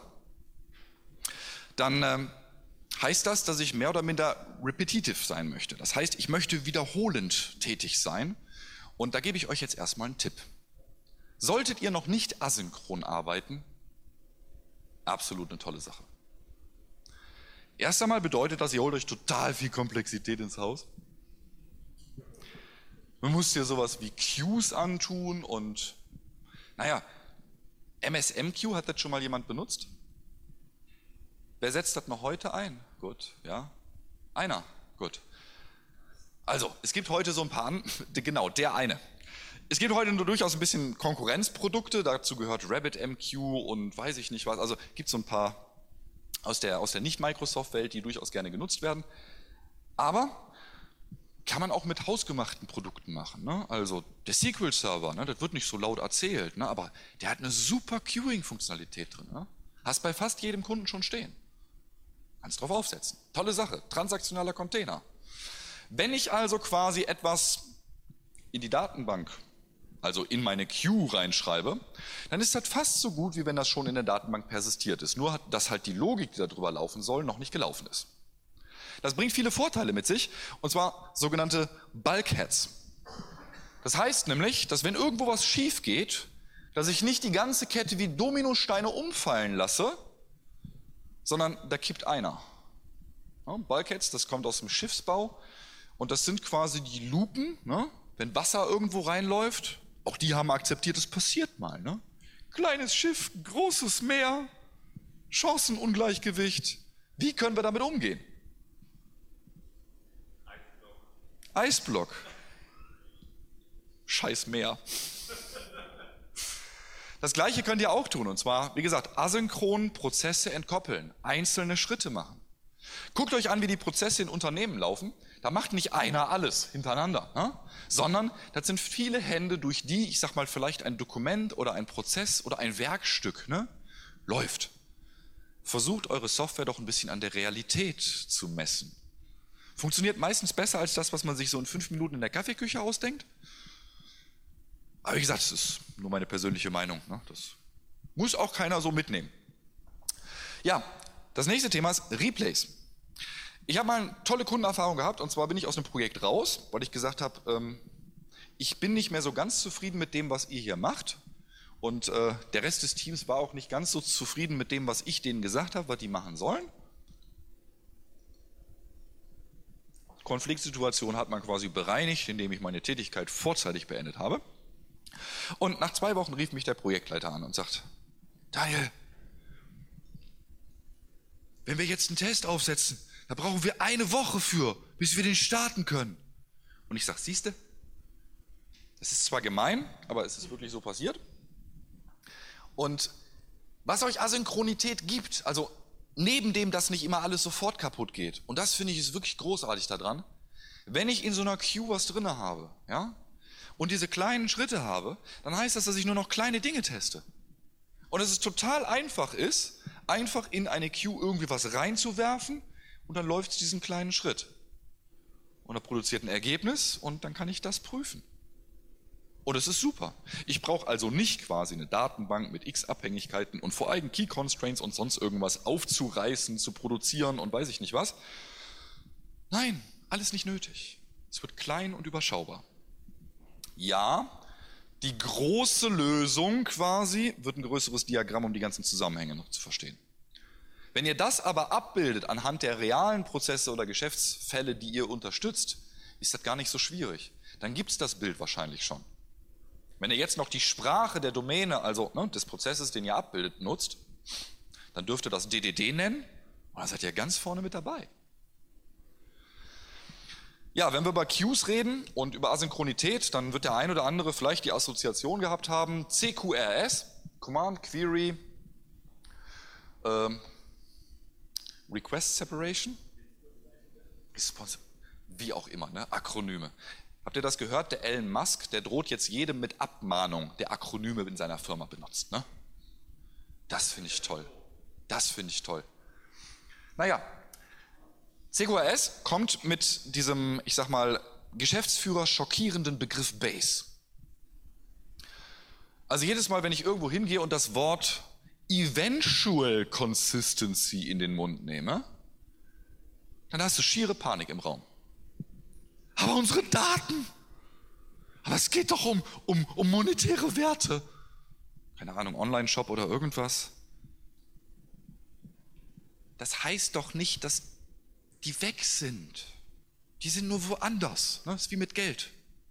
[SPEAKER 1] dann heißt das, dass ich mehr oder minder repetitive sein möchte. Das heißt, ich möchte wiederholend tätig sein. Und da gebe ich euch jetzt erstmal einen Tipp. Solltet ihr noch nicht asynchron arbeiten, absolut eine tolle Sache. Erst einmal bedeutet das, ihr holt euch total viel Komplexität ins Haus. Man muss hier sowas wie Queues antun und, naja, MSMQ, hat das schon mal jemand benutzt? Wer setzt das noch heute ein? Gut, ja. Einer, gut. Also, es gibt heute so ein paar, genau, der eine. Es gibt heute nur durchaus ein bisschen Konkurrenzprodukte, dazu gehört RabbitMQ und weiß ich nicht was. Also gibt es so ein paar aus der Nicht-Microsoft-Welt, die durchaus gerne genutzt werden. Aber kann man auch mit hausgemachten Produkten machen. Ne? Also der SQL-Server, ne, das wird nicht so laut erzählt, ne, aber der hat eine super Queuing-Funktionalität drin. Ne? Hast bei fast jedem Kunden schon stehen. Kannst drauf aufsetzen. Tolle Sache, transaktionaler Container. Wenn ich also quasi etwas in die Datenbank, also in meine Queue reinschreibe, dann ist das fast so gut, wie wenn das schon in der Datenbank persistiert ist. Nur, dass halt die Logik, die da drüber laufen soll, noch nicht gelaufen ist. Das bringt viele Vorteile mit sich, und zwar sogenannte Bulkheads. Das heißt nämlich, dass wenn irgendwo was schief geht, dass ich nicht die ganze Kette wie Dominosteine umfallen lasse, sondern da kippt einer. Ja, Bulkheads, das kommt aus dem Schiffsbau und das sind quasi die Luken, ne? Wenn Wasser irgendwo reinläuft, auch die haben akzeptiert, es passiert mal. Ne? Kleines Schiff, großes Meer, Chancenungleichgewicht. Wie können wir damit umgehen? Eisblock. Scheiß Meer. Das Gleiche könnt ihr auch tun, und zwar, wie gesagt, asynchron Prozesse entkoppeln, einzelne Schritte machen. Guckt euch an, wie die Prozesse in Unternehmen laufen. Da macht nicht einer alles hintereinander, ne? Sondern das sind viele Hände, durch die, ich sag mal, vielleicht ein Dokument oder ein Prozess oder ein Werkstück, ne, läuft. Versucht eure Software doch ein bisschen an der Realität zu messen. Funktioniert meistens besser als das, was man sich so in 5 Minuten in der Kaffeeküche ausdenkt. Aber wie gesagt, das ist nur meine persönliche Meinung, ne? Das muss auch keiner so mitnehmen. Ja, das nächste Thema ist Replays. Ich habe mal eine tolle Kundenerfahrung gehabt, und zwar bin ich aus einem Projekt raus, weil ich gesagt habe, ich bin nicht mehr so ganz zufrieden mit dem, was ihr hier macht. Und der Rest des Teams war auch nicht ganz so zufrieden mit dem, was ich denen gesagt habe, was die machen sollen. Konfliktsituation hat man quasi bereinigt, indem ich meine Tätigkeit vorzeitig beendet habe. Und nach 2 Wochen rief mich der Projektleiter an und sagt, Daniel, wenn wir jetzt einen Test aufsetzen, da brauchen wir 1 Woche für, bis wir den starten können. Und ich sage, siehste, das ist zwar gemein, aber es ist wirklich so passiert. Und was euch Asynchronität gibt, also neben dem, dass nicht immer alles sofort kaputt geht, und das finde ich ist wirklich großartig daran, wenn ich in so einer Queue was drin habe, ja, und diese kleinen Schritte habe, dann heißt das, dass ich nur noch kleine Dinge teste. Und dass es total einfach ist, einfach in eine Queue irgendwie was reinzuwerfen und dann läuft es diesen kleinen Schritt. Und er produziert ein Ergebnis und dann kann ich das prüfen. Und es ist super. Ich brauche also nicht quasi eine Datenbank mit x Abhängigkeiten und vor allem Key Constraints und sonst irgendwas aufzureißen, zu produzieren und weiß ich nicht was. Nein, alles nicht nötig. Es wird klein und überschaubar. Ja, die große Lösung quasi wird ein größeres Diagramm, um die ganzen Zusammenhänge noch zu verstehen. Wenn ihr das aber abbildet anhand der realen Prozesse oder Geschäftsfälle, die ihr unterstützt, ist das gar nicht so schwierig. Dann gibt es das Bild wahrscheinlich schon. Wenn ihr jetzt noch die Sprache der Domäne, also des Prozesses, den ihr abbildet, nutzt, dann dürft ihr das DDD nennen und dann seid ihr ganz vorne mit dabei. Ja, wenn wir über Queues reden und über Asynchronität, dann wird der ein oder andere vielleicht die Assoziation gehabt haben, CQRS, Command Query Request Separation. Wie auch immer, ne? Akronyme. Habt ihr das gehört? Der Elon Musk, der droht jetzt jedem mit Abmahnung, der Akronyme in seiner Firma benutzt. Ne? Das finde ich toll. Das finde ich toll. Naja, CQRS kommt mit diesem, ich sag mal, Geschäftsführer schockierenden Begriff Base. Also jedes Mal, wenn ich irgendwo hingehe und das Wort Eventual Consistency in den Mund nehme, dann hast du schiere Panik im Raum. Aber unsere Daten, aber es geht doch um monetäre Werte. Keine Ahnung, Online-Shop oder irgendwas. Das heißt doch nicht, dass die weg sind. Die sind nur woanders. Ne? Das ist wie mit Geld.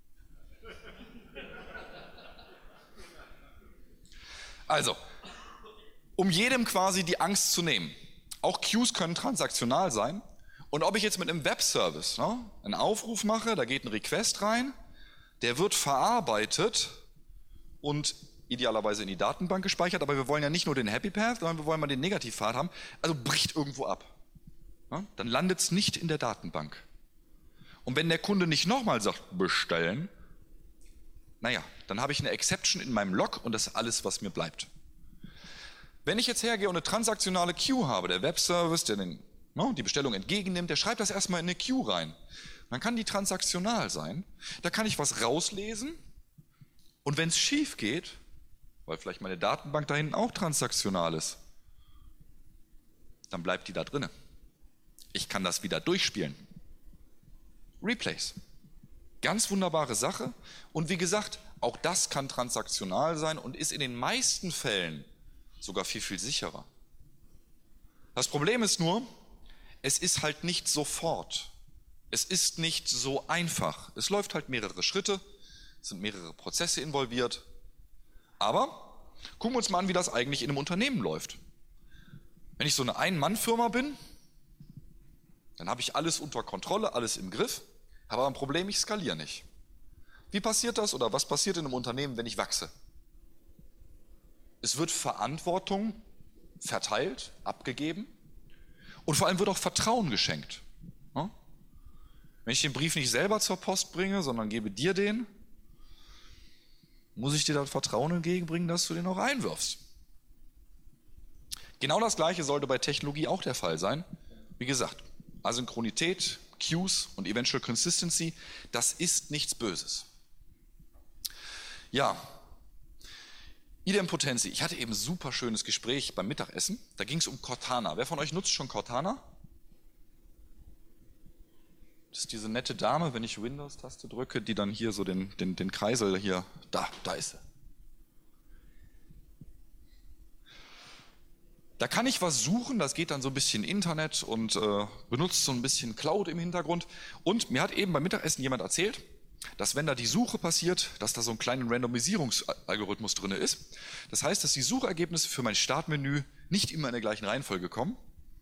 [SPEAKER 1] Also, um jedem quasi die Angst zu nehmen. Auch Queues können transaktional sein. Und ob ich jetzt mit einem Webservice einen Aufruf mache, da geht ein Request rein, der wird verarbeitet und idealerweise in die Datenbank gespeichert, aber wir wollen ja nicht nur den Happy Path, sondern wir wollen mal den Negativpfad haben, also bricht irgendwo ab. Dann landet es nicht in der Datenbank. Und wenn der Kunde nicht nochmal sagt, bestellen, naja, dann habe ich eine Exception in meinem Log und das ist alles, was mir bleibt. Wenn ich jetzt hergehe und eine transaktionale Queue habe, der Webservice, der die Bestellung entgegennimmt, der schreibt das erstmal in eine Queue rein. Dann kann die transaktional sein, da kann ich was rauslesen und wenn es schief geht, weil vielleicht meine Datenbank da hinten auch transaktional ist, dann bleibt die da drinne. Ich kann das wieder durchspielen. Replays. Ganz wunderbare Sache und wie gesagt, auch das kann transaktional sein und ist in den meisten Fällen sogar viel, viel sicherer. Das Problem ist nur, es ist halt nicht sofort. Es ist nicht so einfach. Es läuft halt mehrere Schritte, es sind mehrere Prozesse involviert. Aber gucken wir uns mal an, wie das eigentlich in einem Unternehmen läuft. Wenn ich so eine Ein-Mann-Firma bin, dann habe ich alles unter Kontrolle, alles im Griff, habe aber ein Problem, ich skaliere nicht. Wie passiert das oder was passiert in einem Unternehmen, wenn ich wachse? Es wird Verantwortung verteilt, abgegeben und vor allem wird auch Vertrauen geschenkt. Wenn ich den Brief nicht selber zur Post bringe, sondern gebe dir den, muss ich dir das Vertrauen entgegenbringen, dass du den auch einwirfst. Genau das Gleiche sollte bei Technologie auch der Fall sein. Wie gesagt, Asynchronität, Queues und Eventual Consistency, das ist nichts Böses. Ja, Idempotency. Ich hatte eben ein super schönes Gespräch beim Mittagessen. Da ging es um Cortana. Wer von euch nutzt schon Cortana? Das ist diese nette Dame, wenn ich Windows-Taste drücke, die dann hier so den Kreisel hier, da ist sie. Da kann ich was suchen, das geht dann so ein bisschen Internet und benutzt so ein bisschen Cloud im Hintergrund. Und mir hat eben beim Mittagessen jemand erzählt, dass wenn da die Suche passiert, dass da so ein kleiner Randomisierungsalgorithmus drin ist. Das heißt, dass die Suchergebnisse für mein Startmenü nicht immer in der gleichen Reihenfolge kommen.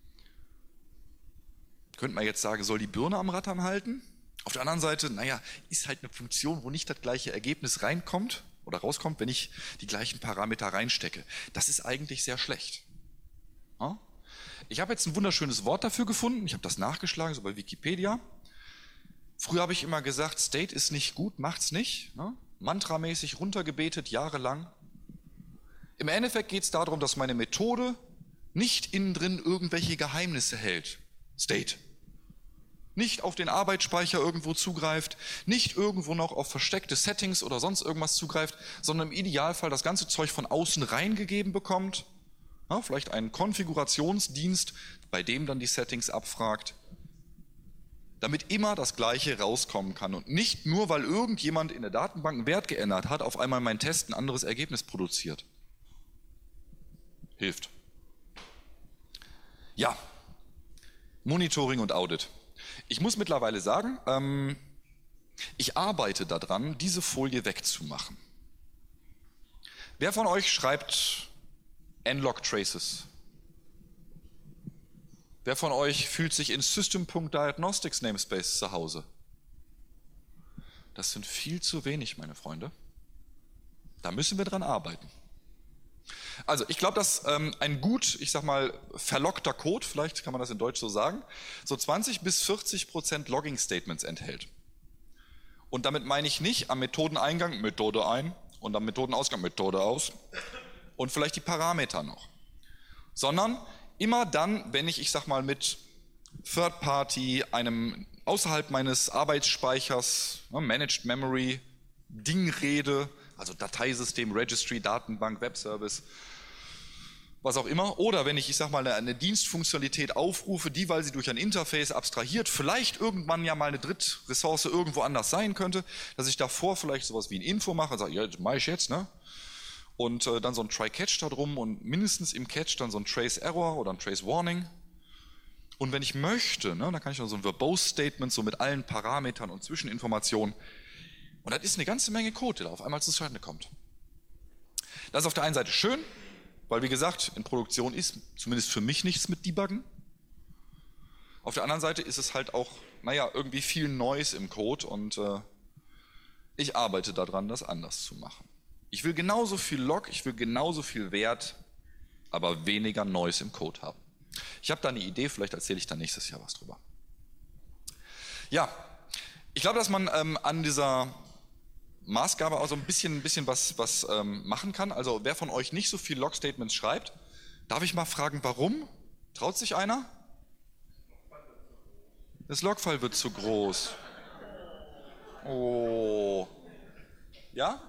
[SPEAKER 1] Könnte man jetzt sagen, soll die Birne am Rattern halten? Auf der anderen Seite, naja, ist halt eine Funktion, wo nicht das gleiche Ergebnis reinkommt oder rauskommt, wenn ich die gleichen Parameter reinstecke. Das ist eigentlich sehr schlecht. Ja? Ich habe jetzt ein wunderschönes Wort dafür gefunden. Ich habe das nachgeschlagen, so bei Wikipedia. Früher habe ich immer gesagt, State ist nicht gut, macht's nicht. Ne? Mantramäßig runtergebetet, jahrelang. Im Endeffekt geht es darum, dass meine Methode nicht innen drin irgendwelche Geheimnisse hält. State. Nicht auf den Arbeitsspeicher irgendwo zugreift, nicht irgendwo noch auf versteckte Settings oder sonst irgendwas zugreift, sondern im Idealfall das ganze Zeug von außen reingegeben bekommt. Ja, vielleicht einen Konfigurationsdienst, bei dem dann die Settings abfragt, damit immer das Gleiche rauskommen kann und nicht nur, weil irgendjemand in der Datenbank einen Wert geändert hat, auf einmal mein Test ein anderes Ergebnis produziert. Hilft. Ja, Monitoring und Audit. Ich muss mittlerweile sagen, ich arbeite daran, diese Folie wegzumachen. Wer von euch schreibt Nlog Traces? Wer von euch fühlt sich in System.Diagnostics Namespace zu Hause? Das sind viel zu wenig, meine Freunde. Da müssen wir dran arbeiten. Also ich glaube, dass ein gut, ich sag mal, verlockter Code, vielleicht kann man das in Deutsch so sagen, so 20-40% Logging-Statements enthält. Und damit meine ich nicht am Methodeneingang Methode ein und am Methodenausgang Methode aus und vielleicht die Parameter noch, sondern immer dann, wenn ich sag mal, mit Third Party, einem außerhalb meines Arbeitsspeichers, Managed Memory, Ding rede, also Dateisystem, Registry, Datenbank, Webservice, was auch immer, oder wenn ich sag mal, eine Dienstfunktionalität aufrufe, die, weil sie durch ein Interface abstrahiert, vielleicht irgendwann ja mal eine Drittressource irgendwo anders sein könnte, dass ich davor vielleicht sowas wie ein Info mache und sage, ja, das mache ich jetzt, ne? Und dann so ein Try-Catch da drum und mindestens im Catch dann so ein Trace-Error oder ein Trace-Warning. Und wenn ich möchte, ne, dann kann ich noch so ein Verbose-Statement so mit allen Parametern und Zwischeninformationen. Und das ist eine ganze Menge Code, der da auf einmal zustande kommt. Das ist auf der einen Seite schön, weil wie gesagt, in Produktion ist zumindest für mich nichts mit Debuggen. Auf der anderen Seite ist es halt auch, naja, irgendwie viel Neues im Code und ich arbeite daran, das anders zu machen. Ich will genauso viel Log, ich will genauso viel Wert, aber weniger Neues im Code haben. Ich habe da eine Idee, vielleicht erzähle ich da nächstes Jahr was drüber. Ja, ich glaube, dass man an dieser Maßgabe auch so ein bisschen was machen kann. Also wer von euch nicht so viel Log-Statements schreibt, darf ich mal fragen, warum? Traut sich einer? Das Logfile wird zu groß. Oh. Ja?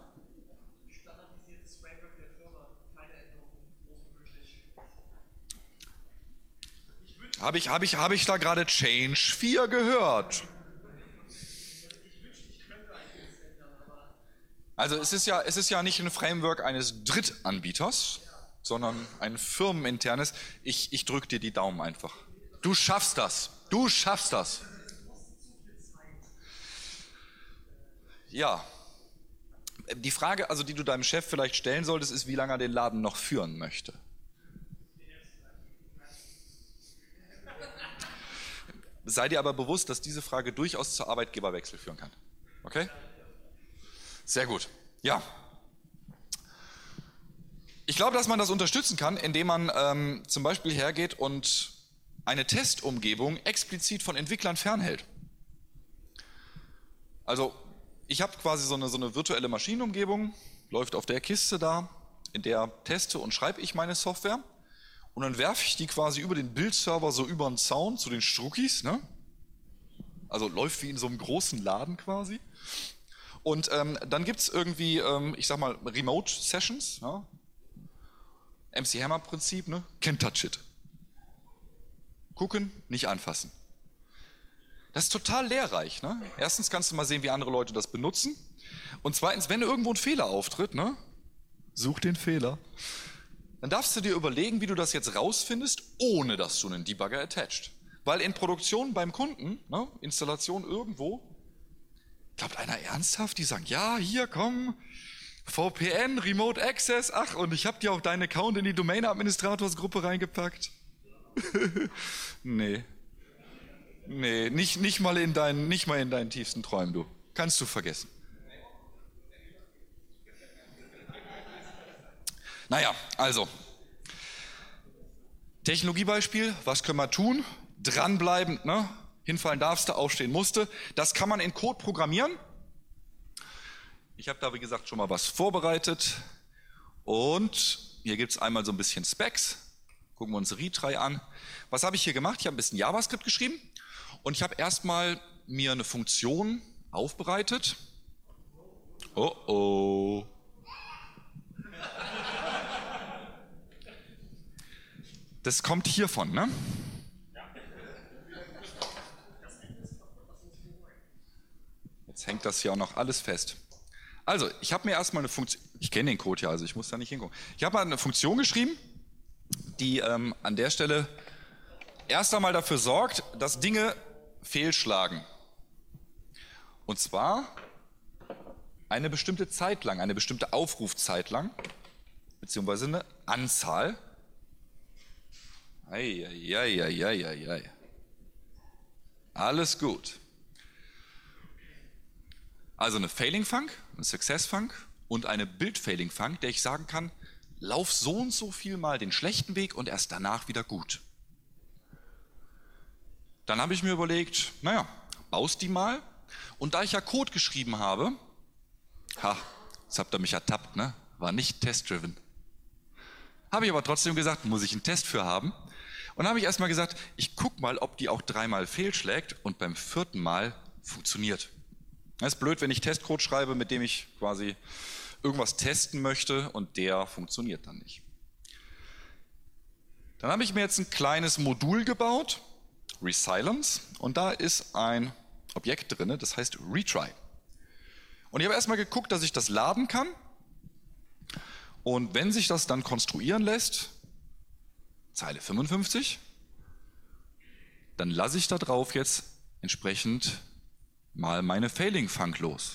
[SPEAKER 1] Habe ich da gerade Change 4 gehört? Also es ist ja nicht ein Framework eines Drittanbieters, sondern ein firmeninternes. Ich drücke dir die Daumen einfach. Du schaffst das. Du schaffst das. Ja. Die Frage, also die du deinem Chef vielleicht stellen solltest, ist, wie lange er den Laden noch führen möchte. Sei dir aber bewusst, dass diese Frage durchaus zu Arbeitgeberwechsel führen kann. Okay? Sehr gut. Ja. Ich glaube, dass man das unterstützen kann, indem man zum Beispiel hergeht und eine Testumgebung explizit von Entwicklern fernhält. Also ich habe quasi so eine virtuelle Maschinenumgebung, läuft auf der Kiste da, in der teste und schreibe ich meine Software. Und dann werfe ich die quasi über den Bildserver so über den Zaun zu den Struckis, ne? Also läuft wie in so einem großen Laden quasi. Und dann gibt es irgendwie, ich sag mal, Remote-Sessions, ne? MC-Hammer-Prinzip, ne? Can't touch it. Gucken, nicht anfassen. Das ist total lehrreich, ne? Erstens kannst du mal sehen, wie andere Leute das benutzen. Und zweitens, wenn irgendwo ein Fehler auftritt, ne? Such den Fehler. Dann darfst du dir überlegen, wie du das jetzt rausfindest, ohne dass du einen Debugger attached. Weil in Produktion beim Kunden, ne, Installation irgendwo, glaubt einer ernsthaft, die sagen, ja, hier komm, VPN, Remote Access, ach, und ich habe dir auch deinen Account in die Domain-Administratorsgruppe reingepackt. Nee, nicht mal in deinen tiefsten Träumen, du. Kannst du vergessen. Naja, also, Technologiebeispiel, was können wir tun? Dranbleiben, ne? Hinfallen darfst du, aufstehen musste. Das kann man in Code programmieren. Ich habe da, wie gesagt, schon mal was vorbereitet. Und hier gibt es einmal so ein bisschen Specs. Gucken wir uns Retry an. Was habe ich hier gemacht? Ich habe ein bisschen JavaScript geschrieben. Und ich habe erstmal mir eine Funktion aufbereitet. Oh oh. Das kommt hiervon, ne? Jetzt hängt das hier auch noch alles fest. Also, ich habe mir erstmal eine Funktion, ich kenne den Code ja, also ich muss da nicht hingucken. Ich habe mal eine Funktion geschrieben, die an der Stelle erst einmal dafür sorgt, dass Dinge fehlschlagen. Und zwar eine bestimmte Zeit lang, eine bestimmte Aufrufzeit lang, beziehungsweise eine Anzahl. Eieieiei. Alles gut. Also eine Failing-Func, eine Success-Func und eine Build-Failing-Func, der ich sagen kann, lauf so und so viel mal den schlechten Weg und erst danach wieder gut. Dann habe ich mir überlegt, naja, baust die mal. Und da ich ja Code geschrieben habe, jetzt habt ihr mich ertappt, ne? War nicht test-driven. Habe ich aber trotzdem gesagt, muss ich einen Test für haben. Und habe ich erstmal gesagt, ich gucke mal, ob die auch 3-mal fehlschlägt und beim 4. Mal funktioniert. Das ist blöd, wenn ich Testcode schreibe, mit dem ich quasi irgendwas testen möchte und der funktioniert dann nicht. Dann habe ich mir jetzt ein kleines Modul gebaut, Resilience, und da ist ein Objekt drin, das heißt Retry. Und ich habe erstmal geguckt, dass ich das laden kann. Und wenn sich das dann konstruieren lässt, Zeile 55, dann lasse ich da drauf jetzt entsprechend mal meine Failing-Func los.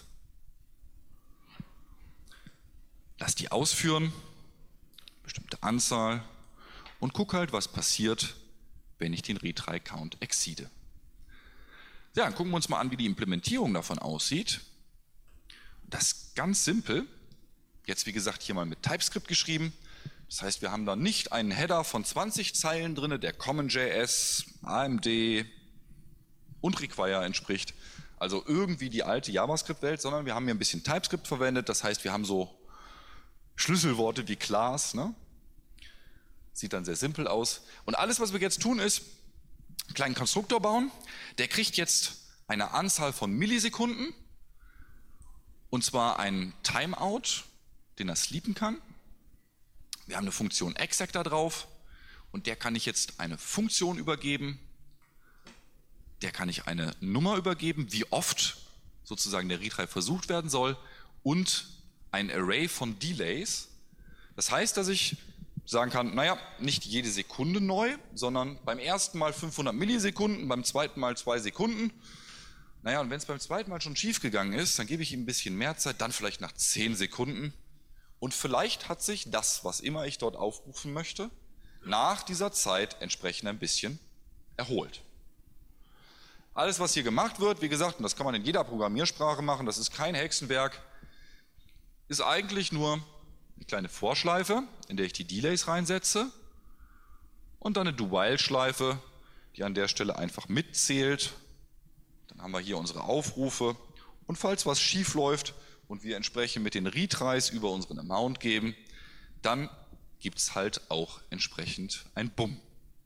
[SPEAKER 1] Lass die ausführen, bestimmte Anzahl, und gucke halt, was passiert, wenn ich den Retry-Count exceede. Ja, dann gucken wir uns mal an, wie die Implementierung davon aussieht. Das ist ganz simpel. Jetzt, wie gesagt, hier mal mit TypeScript geschrieben. Das heißt, wir haben da nicht einen Header von 20 Zeilen drin, der CommonJS, AMD und Require entspricht. Also irgendwie die alte JavaScript-Welt, sondern wir haben hier ein bisschen TypeScript verwendet. Das heißt, wir haben so Schlüsselworte wie Class. Ne? Sieht dann sehr simpel aus. Und alles, was wir jetzt tun, ist einen kleinen Konstruktor bauen. Der kriegt jetzt eine Anzahl von Millisekunden. Und zwar einen Timeout, den er sleepen kann. Wir haben eine Funktion exec da drauf und der kann ich jetzt eine Funktion übergeben. Der kann ich eine Nummer übergeben, wie oft sozusagen der Retry versucht werden soll und ein Array von Delays. Das heißt, dass ich sagen kann, naja, nicht jede Sekunde neu, sondern beim ersten Mal 500 Millisekunden, beim zweiten Mal 2 Sekunden. Naja, und wenn es beim zweiten Mal schon schief gegangen ist, dann gebe ich ihm ein bisschen mehr Zeit, dann vielleicht nach 10 Sekunden. Und vielleicht hat sich das, was immer ich dort aufrufen möchte, nach dieser Zeit entsprechend ein bisschen erholt. Alles, was hier gemacht wird, wie gesagt, und das kann man in jeder Programmiersprache machen, das ist kein Hexenwerk, ist eigentlich nur eine kleine Vorschleife, in der ich die Delays reinsetze und dann eine Do-While-Schleife, die an der Stelle einfach mitzählt. Dann haben wir hier unsere Aufrufe und falls was schief läuft und wir entsprechend mit den Retrys über unseren Amount geben, dann gibt es halt auch entsprechend ein Bumm.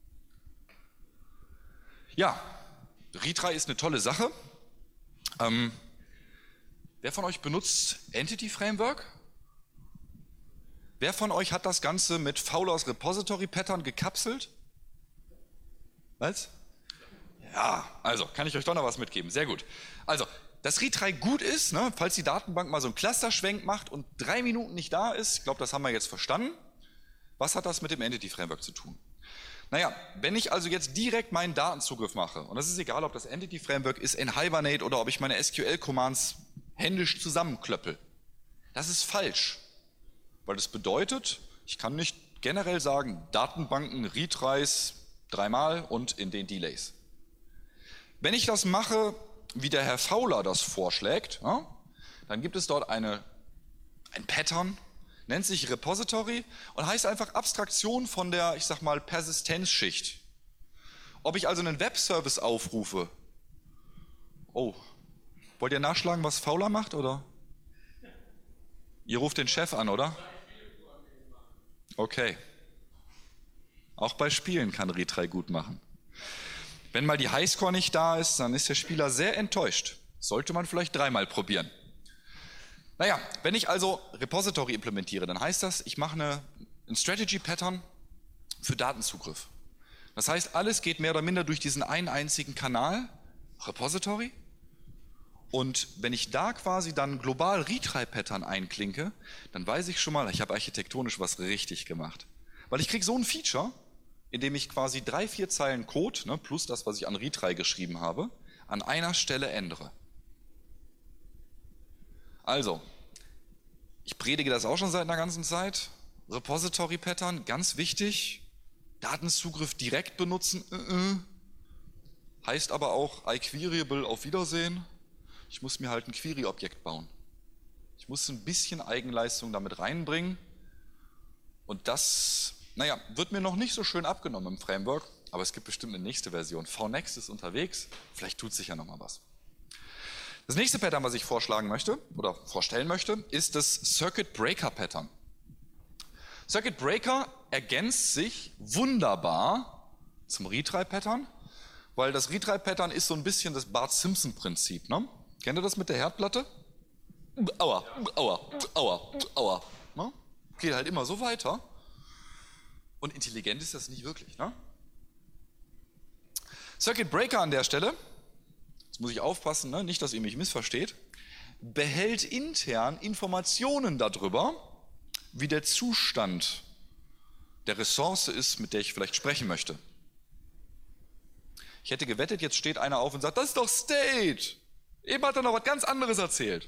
[SPEAKER 1] Ja, Retry ist eine tolle Sache. Wer von euch benutzt Entity Framework? Wer von euch hat das Ganze mit Fowlers Repository Pattern gekapselt? Was? Ja, also kann ich euch doch noch was mitgeben. Sehr gut. Also, dass Retry gut ist, ne, falls die Datenbank mal so einen Clusterschwenk macht und 3 Minuten nicht da ist, ich glaube, das haben wir jetzt verstanden. Was hat das mit dem Entity Framework zu tun? Naja, wenn ich also jetzt direkt meinen Datenzugriff mache, und das ist egal, ob das Entity Framework ist in Hibernate oder ob ich meine SQL-Commands händisch zusammenklöppel, das ist falsch. Weil das bedeutet, ich kann nicht generell sagen, Datenbanken, Retrys 3-mal und in den Delays. Wenn ich das mache, wie der Herr Fowler das vorschlägt, ja, dann gibt es dort ein Pattern, nennt sich Repository und heißt einfach Abstraktion von der, ich sag mal, Persistenzschicht. Ob ich also einen Webservice aufrufe, oh, wollt ihr nachschlagen, was Fowler macht, oder? Ihr ruft den Chef an, oder? Okay. Auch bei Spielen kann Retry gut machen. Wenn mal die Highscore nicht da ist, dann ist der Spieler sehr enttäuscht. Sollte man vielleicht 3-mal probieren. Naja, wenn ich also Repository implementiere, dann heißt das, ich mache ein Strategy-Pattern für Datenzugriff. Das heißt, alles geht mehr oder minder durch diesen einen einzigen Kanal, Repository. Und wenn ich da quasi dann global Retry-Pattern einklinke, dann weiß ich schon mal, ich habe architektonisch was richtig gemacht. Weil ich kriege so ein Feature, in dem ich quasi 3-4 Zeilen Code, ne, plus das, was ich an Retry geschrieben habe, an einer Stelle ändere. Also, ich predige das auch schon seit einer ganzen Zeit. Repository-Pattern, ganz wichtig. Datenzugriff direkt benutzen. Heißt aber auch iQueryable auf Wiedersehen. Ich muss mir halt ein Query-Objekt bauen. Ich muss ein bisschen Eigenleistung damit reinbringen. Und das, naja, wird mir noch nicht so schön abgenommen im Framework, aber es gibt bestimmt eine nächste Version. VNext ist unterwegs, vielleicht tut sich ja noch mal was. Das nächste Pattern, was ich vorstellen möchte, ist das Circuit Breaker Pattern. Circuit Breaker ergänzt sich wunderbar zum Retry Pattern, weil das Retry Pattern ist so ein bisschen das Bart-Simpson-Prinzip. Ne? Kennt ihr das mit der Herdplatte? Aua, aua, aua, aua. Ne? Geht halt immer so weiter. Und intelligent ist das nicht wirklich. Ne? Circuit Breaker an der Stelle, jetzt muss ich aufpassen, ne? Nicht, dass ihr mich missversteht, behält intern Informationen darüber, wie der Zustand der Ressource ist, mit der ich vielleicht sprechen möchte. Ich hätte gewettet, jetzt steht einer auf und sagt, das ist doch State. Eben hat er noch was ganz anderes erzählt.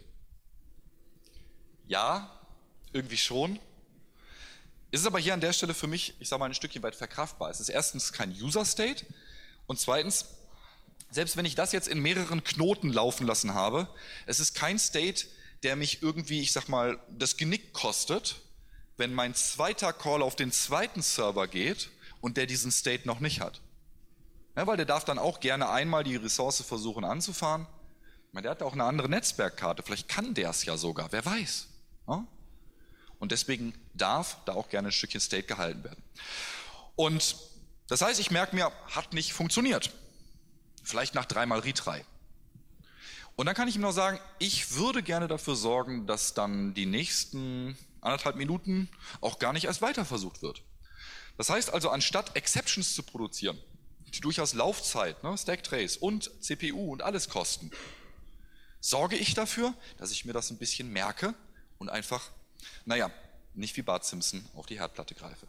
[SPEAKER 1] Ja, irgendwie schon. Es ist aber hier an der Stelle für mich, ich sage mal, ein Stückchen weit verkraftbar. Es ist erstens kein User-State und zweitens, selbst wenn ich das jetzt in mehreren Knoten laufen lassen habe, es ist kein State, der mich irgendwie, ich sag mal, das Genick kostet, wenn mein zweiter Call auf den zweiten Server geht und der diesen State noch nicht hat. Ja, weil der darf dann auch gerne einmal die Ressource versuchen anzufahren. Ich meine, der hat auch eine andere Netzwerkkarte, vielleicht kann der es ja sogar, wer weiß. Ja? Und deswegen darf da auch gerne ein Stückchen State gehalten werden. Und das heißt, ich merke mir, hat nicht funktioniert. Vielleicht nach 3-mal Retry. Und dann kann ich ihm noch sagen, ich würde gerne dafür sorgen, dass dann die nächsten 1,5 Minuten auch gar nicht erst weiter versucht wird. Das heißt also, anstatt Exceptions zu produzieren, die durchaus Laufzeit, ne, Stack Trace und CPU und alles kosten, sorge ich dafür, dass ich mir das ein bisschen merke und einfach, naja, nicht wie Bart Simpson auf die Herdplatte greife.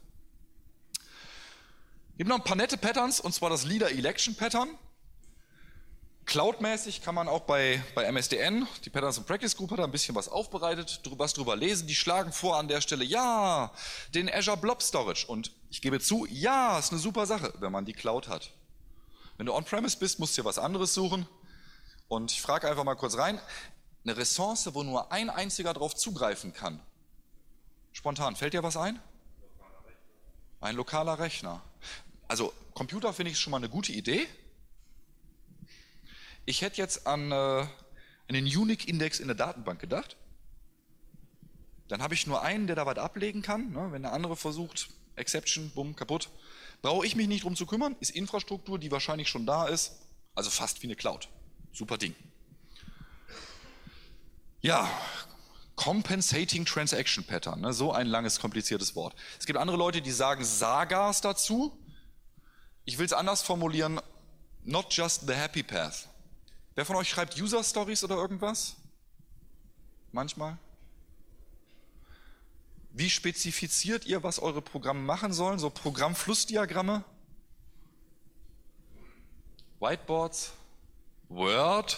[SPEAKER 1] Es gibt noch ein paar nette Patterns, und zwar das Leader Election Pattern. Cloudmäßig kann man auch bei MSDN, die Patterns and Practice Group hat da ein bisschen was aufbereitet, was drüber lesen. Die schlagen vor an der Stelle, ja, den Azure Blob Storage. Und ich gebe zu, ja, ist eine super Sache, wenn man die Cloud hat. Wenn du on-premise bist, musst du dir was anderes suchen. Und ich frage einfach mal kurz rein, eine Ressource, wo nur ein einziger drauf zugreifen kann. Spontan, fällt dir was ein? Ein lokaler Rechner. Also Computer finde ich schon mal eine gute Idee. Ich hätte jetzt an einen Unique-Index in der Datenbank gedacht. Dann habe ich nur einen, der da was ablegen kann. Ne? Wenn der andere versucht, Exception, bumm, kaputt. Brauche ich mich nicht drum zu kümmern. Ist Infrastruktur, die wahrscheinlich schon da ist. Also fast wie eine Cloud. Super Ding. Ja, Compensating Transaction Pattern. Ne? So ein langes, kompliziertes Wort. Es gibt andere Leute, die sagen Sagas dazu. Ich will es anders formulieren. Not just the happy path. Wer von euch schreibt User Stories oder irgendwas? Manchmal? Wie spezifiziert ihr, was eure Programme machen sollen? So Programmflussdiagramme? Whiteboards? Word?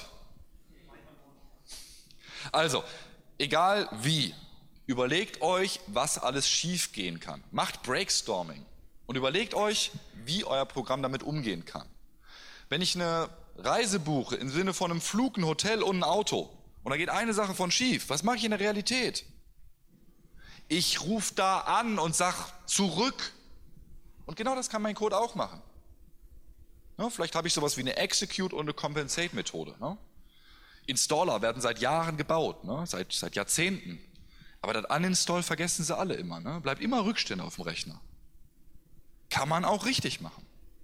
[SPEAKER 1] Also, egal wie, überlegt euch, was alles schief gehen kann. Macht Brainstorming und überlegt euch, wie euer Programm damit umgehen kann. Wenn ich eine Reise buche im Sinne von einem Flug, ein Hotel und ein Auto und da geht eine Sache von schief, was mache ich in der Realität? Ich rufe da an und sage zurück. Und genau das kann mein Code auch machen. Ne, vielleicht habe ich sowas wie eine Execute und eine Compensate-Methode. Ne? Installer werden seit Jahren gebaut, ne? seit Jahrzehnten. Aber das Uninstall vergessen sie alle immer. Ne? Bleibt immer Rückstände auf dem Rechner. Kann man auch richtig machen.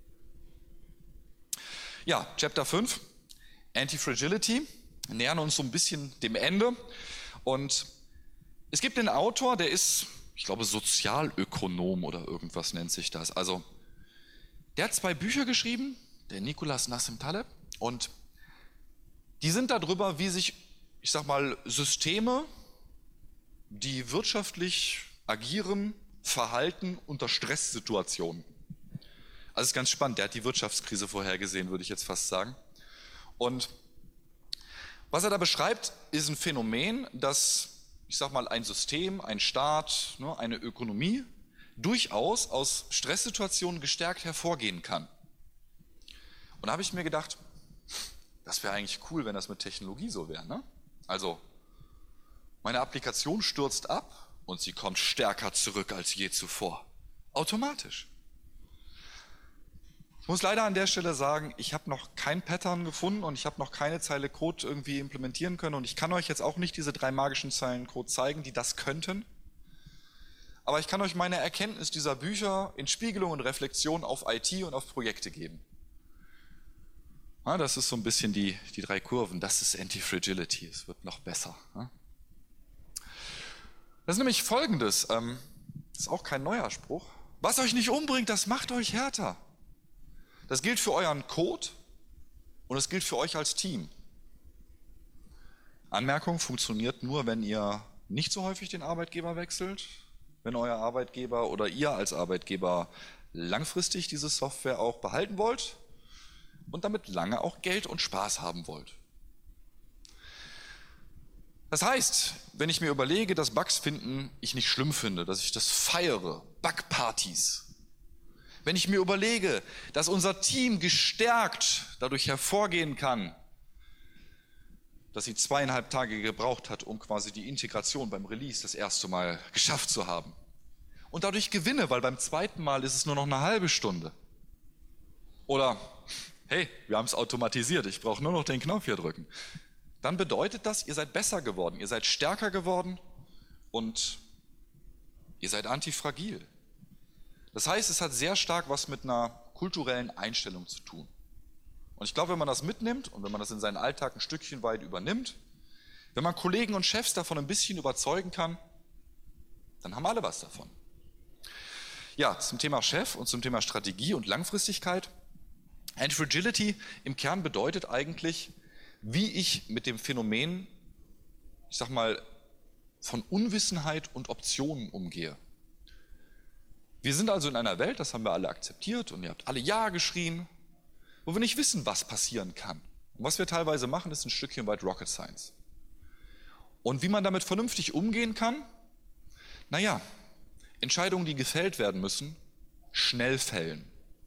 [SPEAKER 1] Ja, Chapter 5, Anti-Fragility. Wir nähern uns so ein bisschen dem Ende. Und es gibt einen Autor, der ist, ich glaube, Sozialökonom oder irgendwas nennt sich das. Also, der hat 2 Bücher geschrieben, der Nicolas Nassim Taleb. Und die sind darüber, wie sich, ich sag mal, Systeme, die wirtschaftlich agieren, verhalten unter Stresssituationen. Also es ist ganz spannend, der hat die Wirtschaftskrise vorhergesehen, würde ich jetzt fast sagen. Und was er da beschreibt, ist ein Phänomen, dass, ich sag mal, ein System, ein Staat, ne, eine Ökonomie durchaus aus Stresssituationen gestärkt hervorgehen kann. Und da habe ich mir gedacht, das wäre eigentlich cool, wenn das mit Technologie so wäre. Ne? Also, meine Applikation stürzt ab und sie kommt stärker zurück als je zuvor. Automatisch. Ich muss leider an der Stelle sagen, ich habe noch kein Pattern gefunden und ich habe noch keine Zeile Code irgendwie implementieren können und ich kann euch jetzt auch nicht diese 3 magischen Zeilen Code zeigen, die das könnten. Aber ich kann euch meine Erkenntnis dieser Bücher in Spiegelung und Reflexion auf IT und auf Projekte geben. Ja, das ist so ein bisschen die 3 Kurven. Das ist Anti-Fragility. Es wird noch besser. Ja. Das ist nämlich Folgendes. Das ist auch kein neuer Spruch. Was euch nicht umbringt, das macht euch härter. Das gilt für euren Code und es gilt für euch als Team. Anmerkung, funktioniert nur, wenn ihr nicht so häufig den Arbeitgeber wechselt, wenn euer Arbeitgeber oder ihr als Arbeitgeber langfristig diese Software auch behalten wollt und damit lange auch Geld und Spaß haben wollt. Das heißt, wenn ich mir überlege, dass Bugs finden ich nicht schlimm finde, dass ich das feiere, Bugpartys. Wenn ich mir überlege, dass unser Team gestärkt dadurch hervorgehen kann, dass sie 2,5 Tage gebraucht hat, um quasi die Integration beim Release das erste Mal geschafft zu haben. Und dadurch gewinne, weil beim zweiten Mal ist es nur noch eine halbe Stunde. Oder, hey, wir haben es automatisiert, ich brauche nur noch den Knopf hier drücken. Dann bedeutet das, ihr seid besser geworden, ihr seid stärker geworden und ihr seid antifragil. Das heißt, es hat sehr stark was mit einer kulturellen Einstellung zu tun. Und ich glaube, wenn man das mitnimmt und wenn man das in seinen Alltag ein Stückchen weit übernimmt, wenn man Kollegen und Chefs davon ein bisschen überzeugen kann, dann haben alle was davon. Ja, zum Thema Chef und zum Thema Strategie und Langfristigkeit. Anti-Fragility im Kern bedeutet eigentlich, wie ich mit dem Phänomen, ich sag mal, von Unwissenheit und Optionen umgehe. Wir sind also in einer Welt, das haben wir alle akzeptiert und ihr habt alle Ja geschrien, wo wir nicht wissen, was passieren kann. Und was wir teilweise machen, ist ein Stückchen weit Rocket Science. Und wie man damit vernünftig umgehen kann? Naja, Entscheidungen, die gefällt werden müssen, schnell fällen.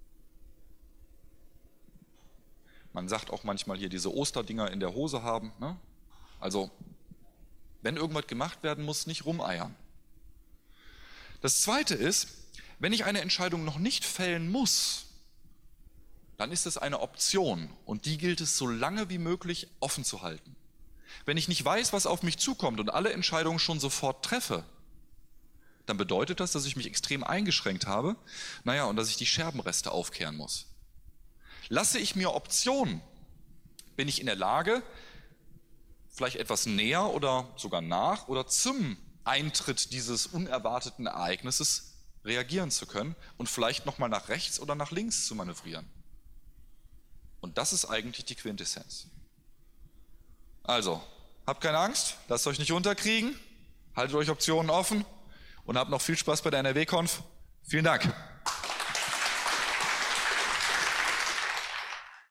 [SPEAKER 1] Man sagt auch manchmal hier diese Osterdinger in der Hose haben. Ne? Also, wenn irgendwas gemacht werden muss, nicht rumeiern. Das Zweite ist, wenn ich eine Entscheidung noch nicht fällen muss, dann ist es eine Option und die gilt es so lange wie möglich offen zu halten. Wenn ich nicht weiß, was auf mich zukommt und alle Entscheidungen schon sofort treffe, dann bedeutet das, dass ich mich extrem eingeschränkt habe, und dass ich die Scherbenreste aufkehren muss. Lasse ich mir Optionen, bin ich in der Lage, vielleicht etwas näher oder sogar nach oder zum Eintritt dieses unerwarteten Ereignisses reagieren zu können und vielleicht nochmal nach rechts oder nach links zu manövrieren. Und das ist eigentlich die Quintessenz. Also, habt keine Angst, lasst euch nicht unterkriegen, haltet euch Optionen offen und habt noch viel Spaß bei der NRW-Conf. Vielen Dank.